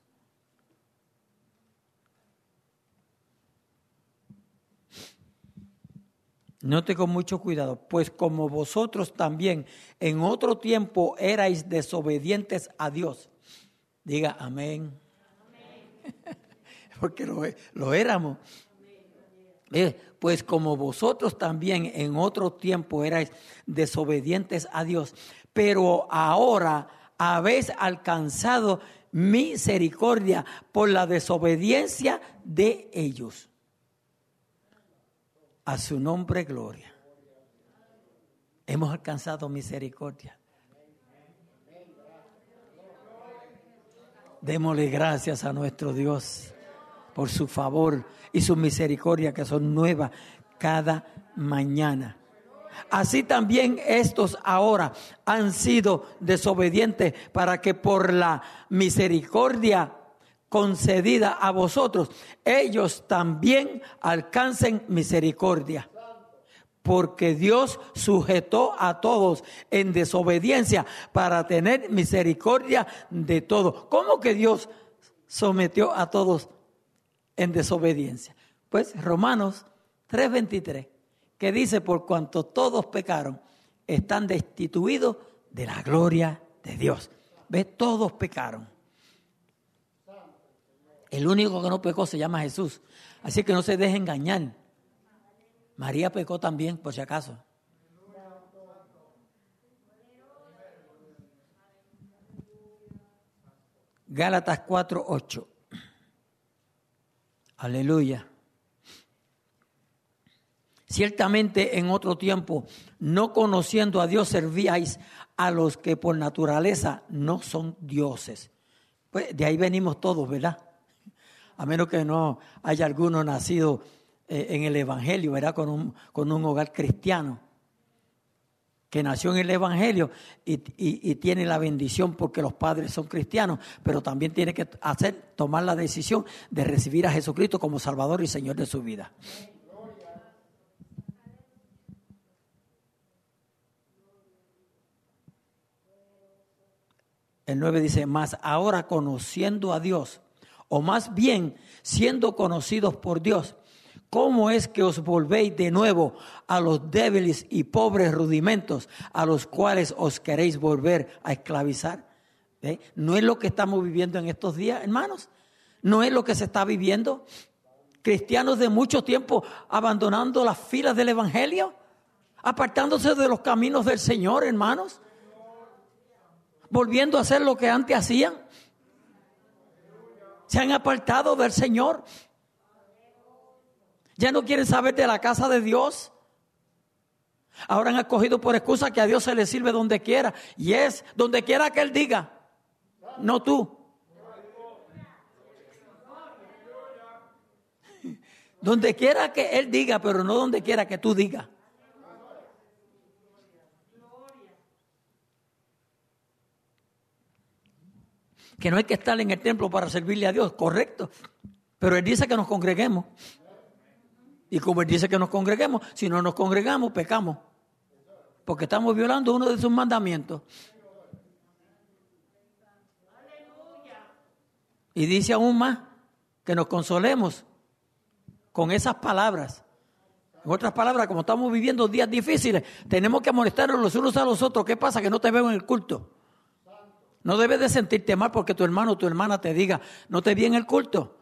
Note con mucho cuidado, pues como vosotros también en otro tiempo erais desobedientes a Dios. Diga amén. Amén. Porque lo éramos. Pues como vosotros también en otro tiempo erais desobedientes a Dios, pero ahora habéis alcanzado misericordia por la desobediencia de ellos. A su nombre, gloria. Hemos alcanzado misericordia. Démosle gracias a nuestro Dios por su favor y su misericordia que son nuevas cada mañana. Así también estos ahora han sido desobedientes para que por la misericordia concedida a vosotros, ellos también alcancen misericordia. Porque Dios sujetó a todos en desobediencia para tener misericordia de todos. ¿Cómo que Dios sometió a todos en desobediencia? Pues Romanos 3:23, que dice: por cuanto todos pecaron, están destituidos de la gloria de Dios. ¿Ves? Todos pecaron. El único que no pecó se llama Jesús. Así que no se deje engañar. María pecó también, por si acaso. Gálatas 4:8. Aleluya. Ciertamente en otro tiempo, no conociendo a Dios, servíais a los que por naturaleza no son dioses. Pues de ahí venimos todos, ¿verdad? A menos que no haya alguno nacido en el Evangelio, ¿verdad? Con un hogar cristiano, que nació en el Evangelio y tiene la bendición porque los padres son cristianos, pero también tiene que tomar la decisión de recibir a Jesucristo como Salvador y Señor de su vida. El 9 dice: mas ahora conociendo a Dios, o más bien siendo conocidos por Dios, ¿cómo es que os volvéis de nuevo a los débiles y pobres rudimentos a los cuales os queréis volver a esclavizar? ¿Ve? ¿No es lo que estamos viviendo en estos días, hermanos? ¿No es lo que se está viviendo? Cristianos de mucho tiempo abandonando las filas del Evangelio, apartándose de los caminos del Señor, hermanos, volviendo a hacer lo que antes hacían. Se han apartado del Señor. Ya no quieren saber de la casa de Dios. Ahora han escogido por excusa que a Dios se le sirve donde quiera. Y es donde quiera que Él diga, no tú. Donde quiera que Él diga, pero no donde quiera que tú digas. Que no hay que estar en el templo para servirle a Dios, correcto. Pero Él dice que nos congreguemos. Y como Él dice que nos congreguemos, si no nos congregamos, pecamos. Porque estamos violando uno de sus mandamientos. Y dice aún más que nos consolemos con esas palabras. En otras palabras, como estamos viviendo días difíciles, tenemos que molestarnos los unos a los otros. ¿Qué pasa? Que no te veo en el culto. No debes de sentirte mal porque tu hermano o tu hermana te diga, no te vi en el culto.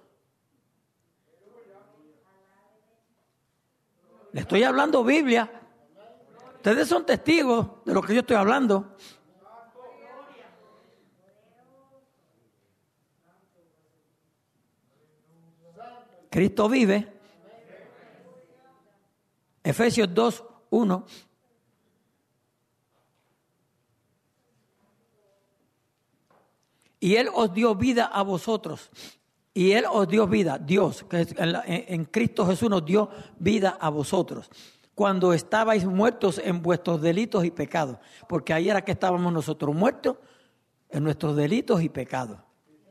Le estoy hablando Biblia. Ustedes son testigos de lo que yo estoy hablando. Cristo vive. Efesios 2:1. Y Él os dio vida a vosotros Y Él os dio vida, Dios, que en Cristo Jesús nos dio vida a vosotros, cuando estabais muertos en vuestros delitos y pecados, porque ahí era que estábamos nosotros muertos en nuestros delitos y pecados.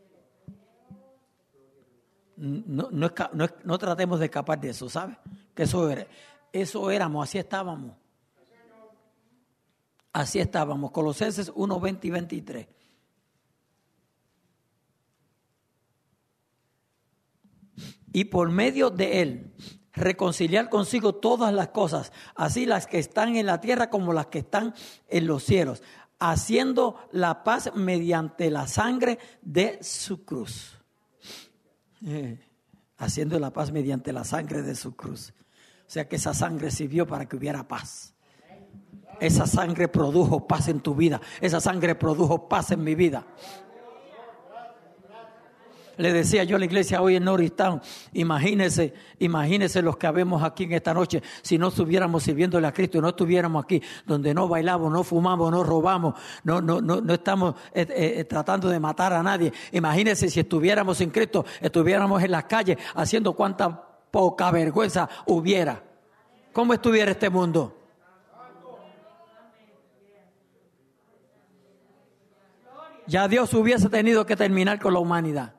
No tratemos de escapar de eso, ¿sabes? Que eso éramos, así estábamos. Así estábamos. Colosenses 1, 20 y 23. Y por medio de Él, reconciliar consigo todas las cosas, así las que están en la tierra como las que están en los cielos, haciendo la paz mediante la sangre de su cruz. Haciendo la paz mediante la sangre de su cruz. O sea que esa sangre sirvió para que hubiera paz. Esa sangre produjo paz en tu vida. Esa sangre produjo paz en mi vida. Le decía yo a la iglesia hoy en Norristown, imagínense los que habemos aquí en esta noche, si no estuviéramos sirviéndole a Cristo, no estuviéramos aquí, donde no bailamos, no fumamos, no robamos, no estamos tratando de matar a nadie. Imagínense si estuviéramos en Cristo, estuviéramos en las calles haciendo cuánta poca vergüenza hubiera. ¿Cómo estuviera este mundo? Ya Dios hubiese tenido que terminar con la humanidad.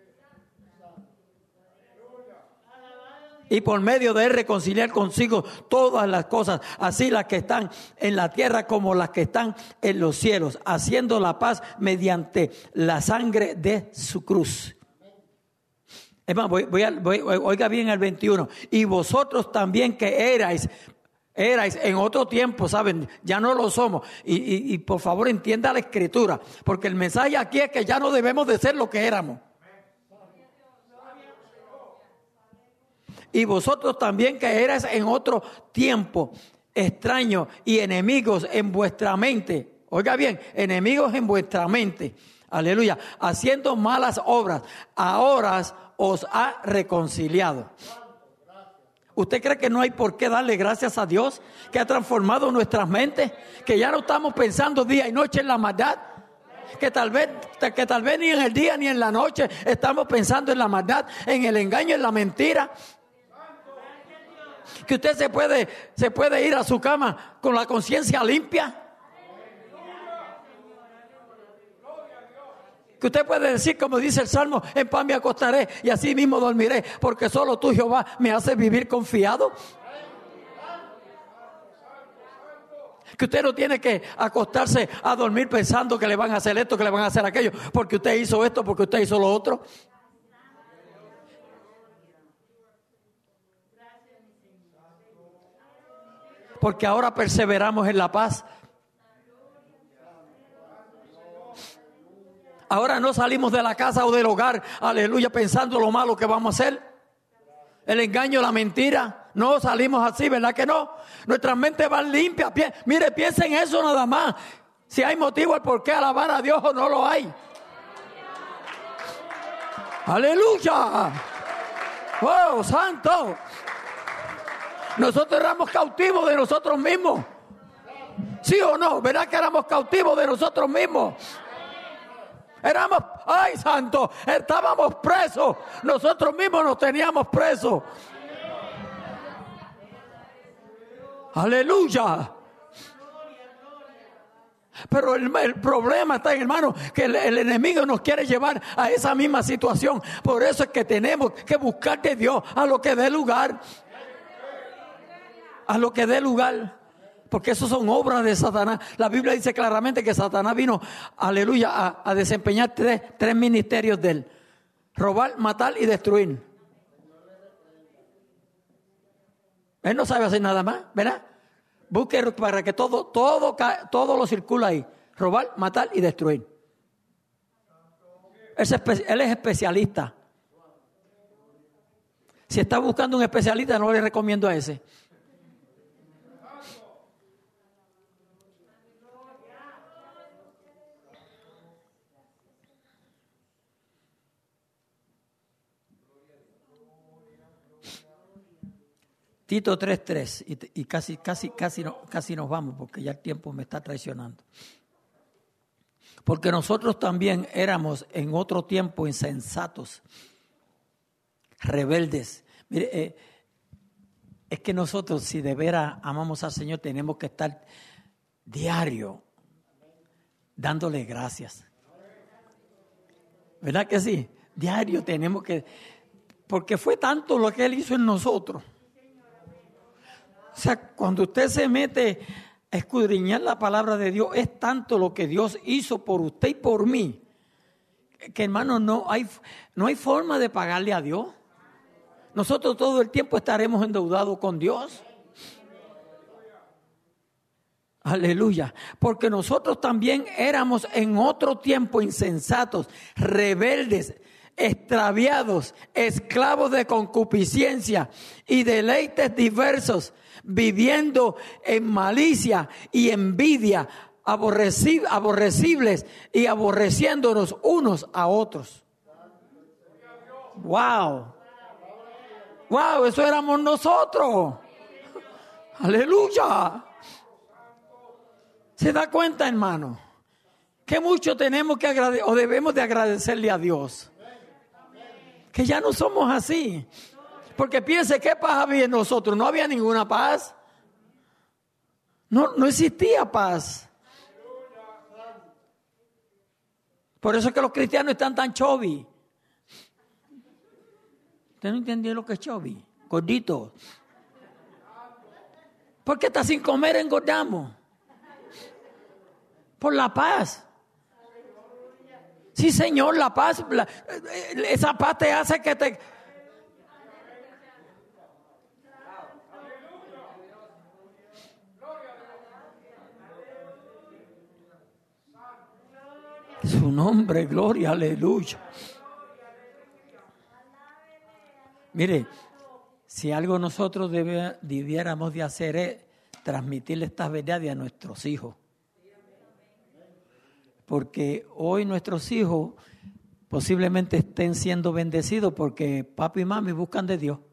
Y por medio de Él reconciliar consigo todas las cosas, así las que están en la tierra como las que están en los cielos, haciendo la paz mediante la sangre de su cruz. Es más, oiga bien el 21. Y vosotros también que erais en otro tiempo, ¿saben? Ya no lo somos. Y por favor entienda la escritura, porque el mensaje aquí es que ya no debemos de ser lo que éramos. Y vosotros también que erais en otro tiempo extraños y enemigos en vuestra mente. Oiga bien, enemigos en vuestra mente. Aleluya. Haciendo malas obras. Ahora os ha reconciliado. ¿Usted cree que no hay por qué darle gracias a Dios que ha transformado nuestras mentes? Que ya no estamos pensando día y noche en la maldad. Que tal vez ni en el día ni en la noche estamos pensando en la maldad, en el engaño, en la mentira. Que usted se puede ir a su cama con la conciencia limpia. Que usted puede decir, como dice el Salmo, en paz me acostaré y así mismo dormiré, porque solo tú, Jehová, me haces vivir confiado. Que usted no tiene que acostarse a dormir pensando que le van a hacer esto, que le van a hacer aquello, porque usted hizo esto, porque usted hizo lo otro. Porque ahora perseveramos en la paz. Ahora no salimos de la casa o del hogar, aleluya, pensando lo malo que vamos a hacer. El engaño, la mentira. No salimos así, ¿verdad que no? Nuestras mentes van limpias. Mire, piensen en eso nada más. Si hay motivo el por qué alabar a Dios o no lo hay. Aleluya. ¡Oh, santo! Nosotros éramos cautivos de nosotros mismos. ¿Sí o no? ¿Verdad que éramos cautivos de nosotros mismos? ¡Ay, santo! Estábamos presos. Nosotros mismos nos teníamos presos. ¡Aleluya! Pero el problema está, hermano, que el enemigo nos quiere llevar a esa misma situación. Por eso es que tenemos que buscar de Dios a lo que dé lugar. A lo que dé lugar. Porque eso son obras de Satanás. La Biblia dice claramente que Satanás vino, aleluya, a desempeñar tres ministerios de él. Robar, matar y destruir. Él no sabe hacer nada más, ¿verdad? Busque para que todo lo circula ahí. Robar, matar y destruir. Él es especialista. Si está buscando un especialista, no le recomiendo a ese. Tito 3:3 y casi nos vamos porque ya el tiempo me está traicionando. Porque nosotros también éramos en otro tiempo insensatos, rebeldes. Mire, es que nosotros, si de veras amamos al Señor, tenemos que estar diario dándole gracias. ¿Verdad que sí? Diario tenemos que, porque fue tanto lo que Él hizo en nosotros. O sea, cuando usted se mete a escudriñar la palabra de Dios, es tanto lo que Dios hizo por usted y por mí, que hermano, no hay forma de pagarle a Dios. Nosotros todo el tiempo estaremos endeudados con Dios. Aleluya. Porque nosotros también éramos en otro tiempo insensatos, rebeldes, extraviados, esclavos de concupiscencia y deleites diversos, viviendo en malicia y envidia, aborrecibles y aborreciéndonos unos a otros. ¡Wow! ¡Wow! Eso éramos nosotros. ¡Aleluya! ¿Se da cuenta, hermano? Que mucho tenemos que agradecer o debemos de agradecerle a Dios. Que ya no somos así. Porque piense, ¿qué paz había en nosotros? No había ninguna paz. No existía paz. Por eso es que los cristianos están tan chovi. ¿Usted no entendió lo que es chovi? Gordito. Porque hasta sin comer engordamos. Por la paz. Sí, Señor, la paz. Esa paz te hace que te... Su nombre, gloria, aleluya. Mire, si algo nosotros debiéramos de hacer es transmitirle estas verdades a nuestros hijos. Porque hoy nuestros hijos posiblemente estén siendo bendecidos porque papi y mami buscan de Dios.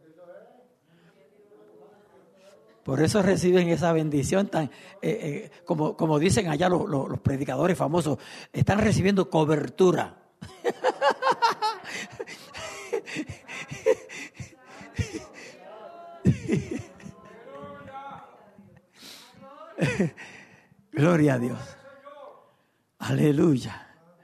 Por eso reciben esa bendición tan, como dicen allá los predicadores famosos, están recibiendo cobertura. Gloria a Dios. Aleluya.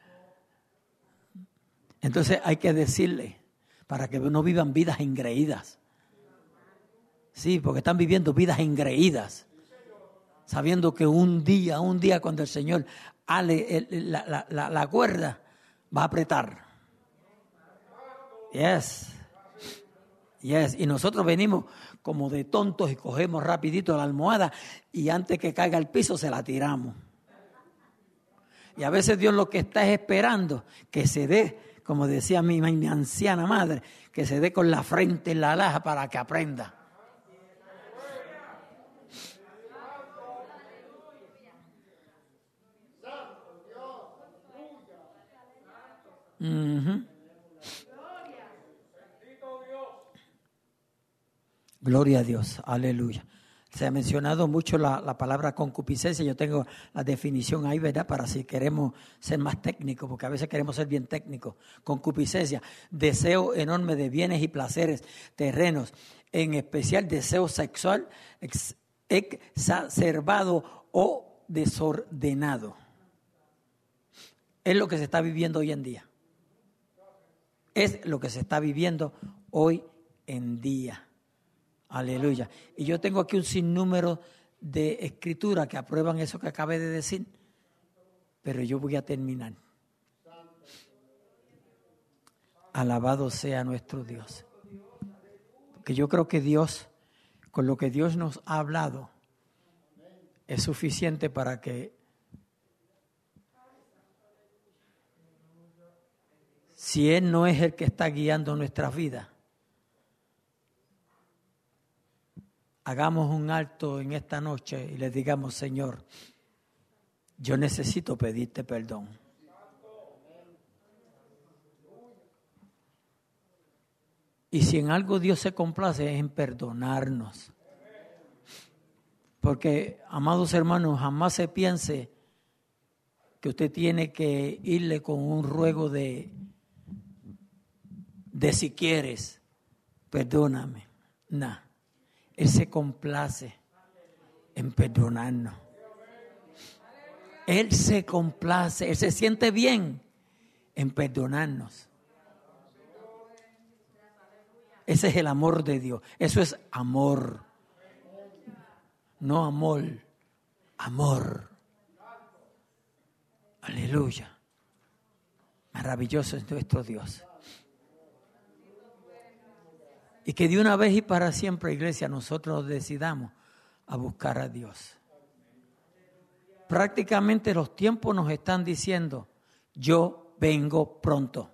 Entonces hay que decirle para que no vivan vidas engreídas. Sí, porque están viviendo vidas engreídas, sabiendo que un día cuando el Señor ale la cuerda, va a apretar. Yes. Y nosotros venimos como de tontos y cogemos rapidito la almohada y antes que caiga al piso se la tiramos. Y a veces Dios lo que está es esperando que se dé, como decía mi anciana madre, que se dé con la frente en la alhaja para que aprenda. Uh-huh. Gloria a Dios, aleluya. Se ha mencionado mucho la palabra concupiscencia. Yo tengo la definición ahí, ¿verdad? Para si queremos ser más técnicos, porque a veces queremos ser bien técnicos. Concupiscencia, deseo enorme de bienes y placeres terrenos, en especial deseo sexual exacerbado o desordenado. Es lo que se está viviendo hoy en día. Es lo que se está viviendo hoy en día. Aleluya. Y yo tengo aquí un sinnúmero de escrituras que aprueban eso que acabé de decir. Pero yo voy a terminar. Alabado sea nuestro Dios. Porque yo creo que Dios, con lo que Dios nos ha hablado, es suficiente para que si Él no es el que está guiando nuestras vidas, hagamos un alto en esta noche y le digamos, Señor, yo necesito pedirte perdón. Y si en algo Dios se complace es en perdonarnos. Porque, amados hermanos, jamás se piense que usted tiene que irle con un ruego de si quieres. perdóname. No. Él se complace en perdonarnos. Él se complace, Él se siente bien en perdonarnos. Ese es el amor de Dios. Eso es amor. No amor. Amor. Aleluya. Maravilloso es nuestro Dios. Y que de una vez y para siempre, iglesia, nosotros decidamos a buscar a Dios. Prácticamente los tiempos nos están diciendo, yo vengo pronto.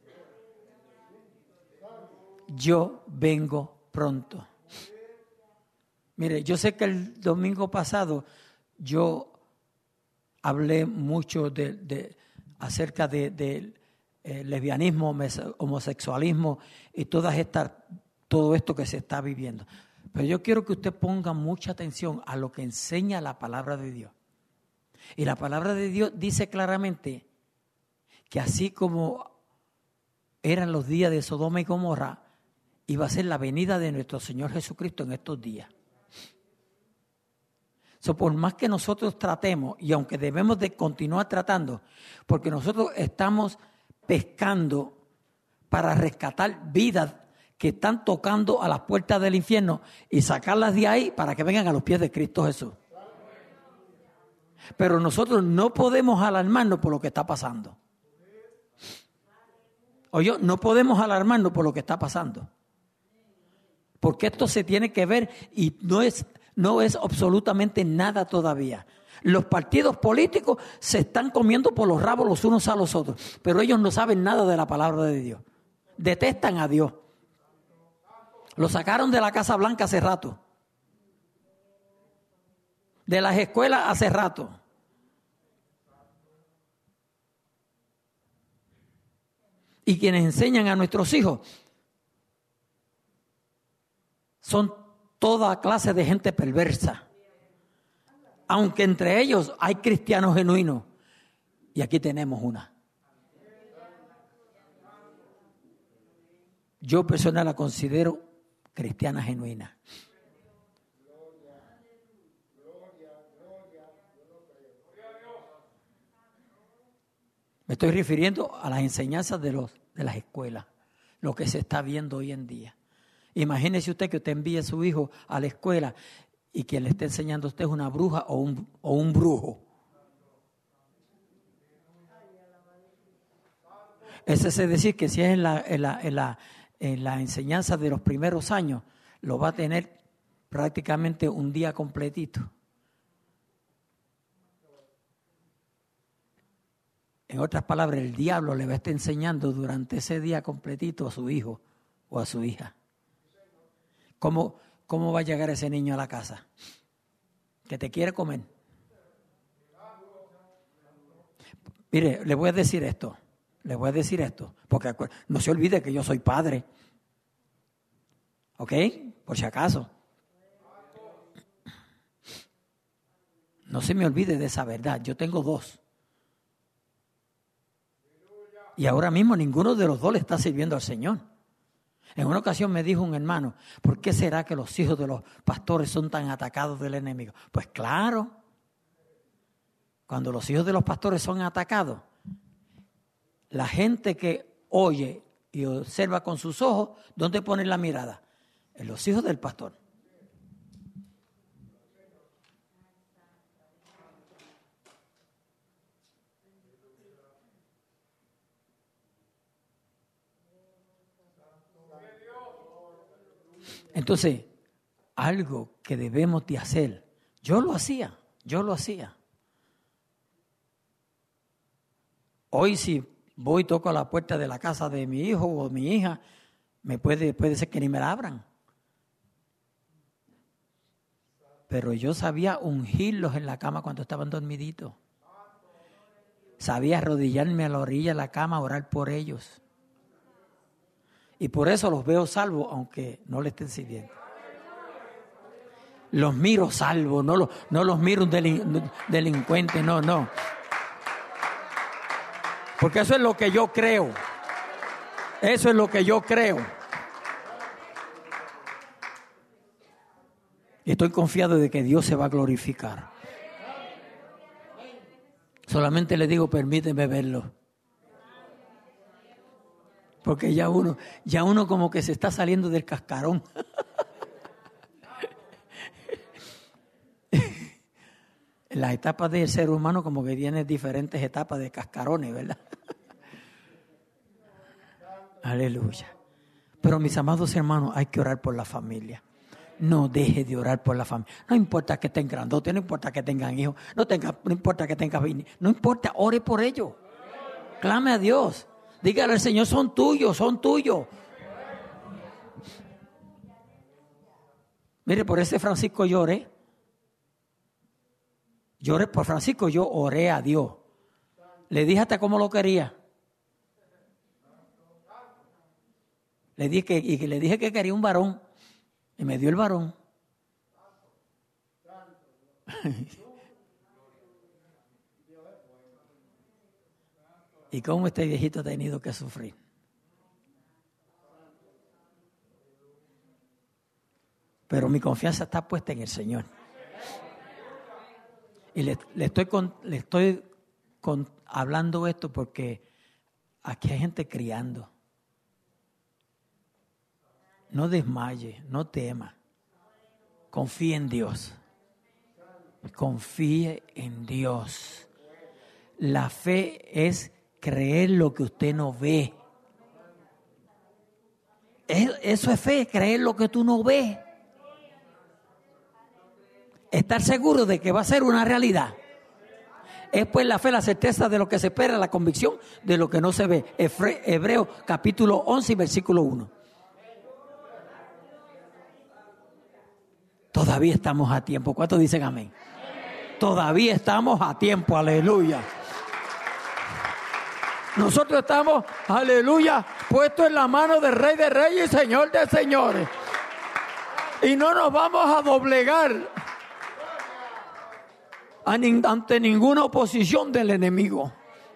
Yo vengo pronto. Mire, yo sé que el domingo pasado yo hablé mucho acerca del lesbianismo, homosexualismo y todo esto que se está viviendo. Pero yo quiero que usted ponga mucha atención a lo que enseña la palabra de Dios. Y la palabra de Dios dice claramente que así como eran los días de Sodoma y Gomorra, iba a ser la venida de nuestro Señor Jesucristo en estos días. Por más que nosotros tratemos, y aunque debemos de continuar tratando, porque nosotros estamos pescando para rescatar vidas que están tocando a las puertas del infierno y sacarlas de ahí para que vengan a los pies de Cristo Jesús. Pero nosotros no podemos alarmarnos por lo que está pasando. Oye, no podemos alarmarnos por lo que está pasando. Porque esto se tiene que ver y no es absolutamente nada todavía. Los partidos políticos se están comiendo por los rabos los unos a los otros, pero ellos no saben nada de la palabra de Dios. Detestan a Dios. Lo sacaron de la Casa Blanca hace rato. De las escuelas hace rato. Y quienes enseñan a nuestros hijos son toda clase de gente perversa. Aunque entre ellos hay cristianos genuinos. Y aquí tenemos una. Yo personal la considero cristiana genuina. Me estoy refiriendo a las enseñanzas de las escuelas, lo que se está viendo hoy en día. Imagínese usted que usted envíe a su hijo a la escuela y quien le esté enseñando a usted es una bruja o un brujo. Ese es decir que si es en la enseñanza de los primeros años, lo va a tener prácticamente un día completito. En otras palabras, el diablo le va a estar enseñando durante ese día completito a su hijo o a su hija. ¿Cómo va a llegar ese niño a la casa? Que te quiere comer. Mire, le voy a decir esto, porque no se olvide que yo soy padre. ¿Ok? Por si acaso. No se me olvide de esa verdad. Yo tengo 2. Y ahora mismo ninguno de los 2 le está sirviendo al Señor. En una ocasión me dijo un hermano, ¿por qué será que los hijos de los pastores son tan atacados del enemigo? Pues claro, cuando los hijos de los pastores son atacados, la gente que oye y observa con sus ojos, ¿dónde ponen la mirada? En los hijos del pastor. Entonces, algo que debemos de hacer, yo lo hacía. Hoy si voy y toco a la puerta de la casa de mi hijo o mi hija, puede ser que ni me la abran. Pero yo sabía ungirlos en la cama cuando estaban dormiditos. Sabía arrodillarme a la orilla de la cama, orar por ellos. Y por eso los veo salvos, aunque no le estén sirviendo. Los miro salvos, no los miro un delincuente, no. Porque eso es lo que yo creo. Estoy confiado de que Dios se va a glorificar. Solamente le digo, permíteme verlo. Porque ya uno como que se está saliendo del cascarón. En las etapas del ser humano como que tiene diferentes etapas de cascarones, ¿verdad? Aleluya. Pero mis amados hermanos, hay que orar por la familia. No deje de orar por la familia. No importa que estén grandotes, no importa que tengan hijos, no importa que tengan no importa, ore por ellos. Clame a Dios. Dígale al Señor, son tuyos, son tuyos. Mire, por ese Francisco lloré. Lloré por Francisco, yo oré a Dios. Le dije hasta cómo lo quería. Le dije que quería un varón. Y me dio el varón. ¿Y cómo este viejito ha tenido que sufrir? Pero mi confianza está puesta en el Señor. Y le estoy hablando esto porque aquí hay gente criando. No desmaye, no tema. Confíe en Dios. Confíe en Dios. La fe es creer lo que usted no ve. Eso es fe, creer lo que tú no ves. Estar seguro de que va a ser una realidad. Es pues la fe, la certeza de lo que se espera, la convicción de lo que no se ve. Hebreos capítulo 11 y versículo 1. Todavía estamos a tiempo. ¿Cuántos dicen amén? Todavía estamos a tiempo, aleluya. Nosotros estamos, aleluya, puestos en la mano del Rey de Reyes y Señor de Señores. Y no nos vamos a doblegar ante ninguna oposición del enemigo.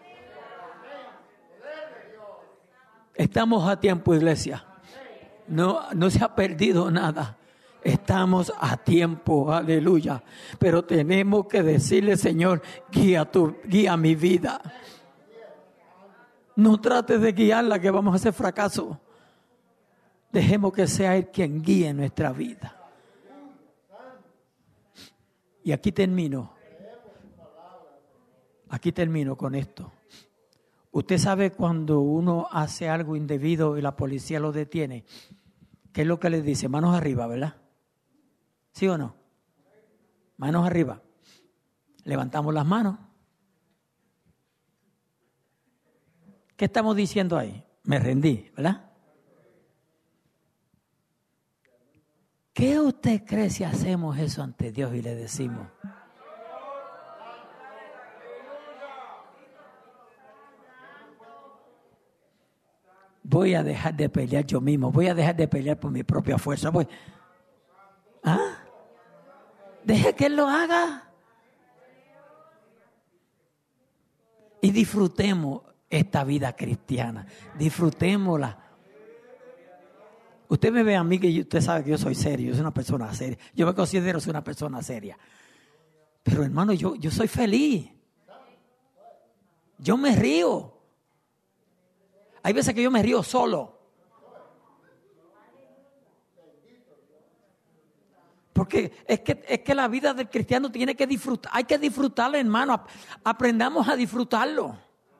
Estamos a tiempo, iglesia. No se ha perdido nada. Estamos a tiempo, aleluya. Pero tenemos que decirle, Señor, guía mi vida. No trates de guiarla, que vamos a hacer fracaso. Dejemos que sea Él quien guíe nuestra vida. Y aquí termino con esto. Usted sabe cuando uno hace algo indebido y la policía lo detiene, ¿qué es lo que le dice? Manos arriba, ¿verdad? ¿Sí o no? Manos arriba. Levantamos las manos. ¿Qué estamos diciendo ahí? Me rendí, ¿verdad? ¿Qué usted cree si hacemos eso ante Dios y le decimos? Voy a dejar de pelear yo mismo, voy a dejar de pelear por mi propia fuerza. Deje que Él lo haga. Y disfrutemos esta vida cristiana. Disfrutémosla. Usted me ve a mí que usted sabe que yo soy serio, yo soy una persona seria. Yo me considero ser una persona seria. Pero hermano, yo soy feliz. Yo me río. Hay veces que yo me río solo. Porque es que la vida del cristiano tiene que disfrutar. Hay que disfrutarlo, hermano. Aprendamos a disfrutarlo.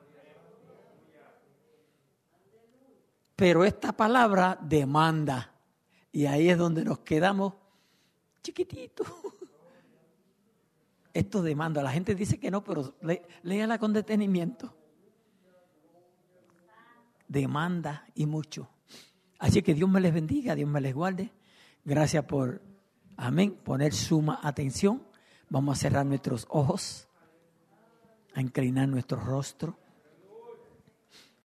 Pero esta palabra demanda. Y ahí es donde nos quedamos chiquititos. Esto demanda. La gente dice que no, pero léala con detenimiento. Demanda y mucho. Así que Dios me les bendiga, Dios me les guarde. Gracias por, amén, poner suma atención. Vamos a cerrar nuestros ojos, a inclinar nuestro rostro.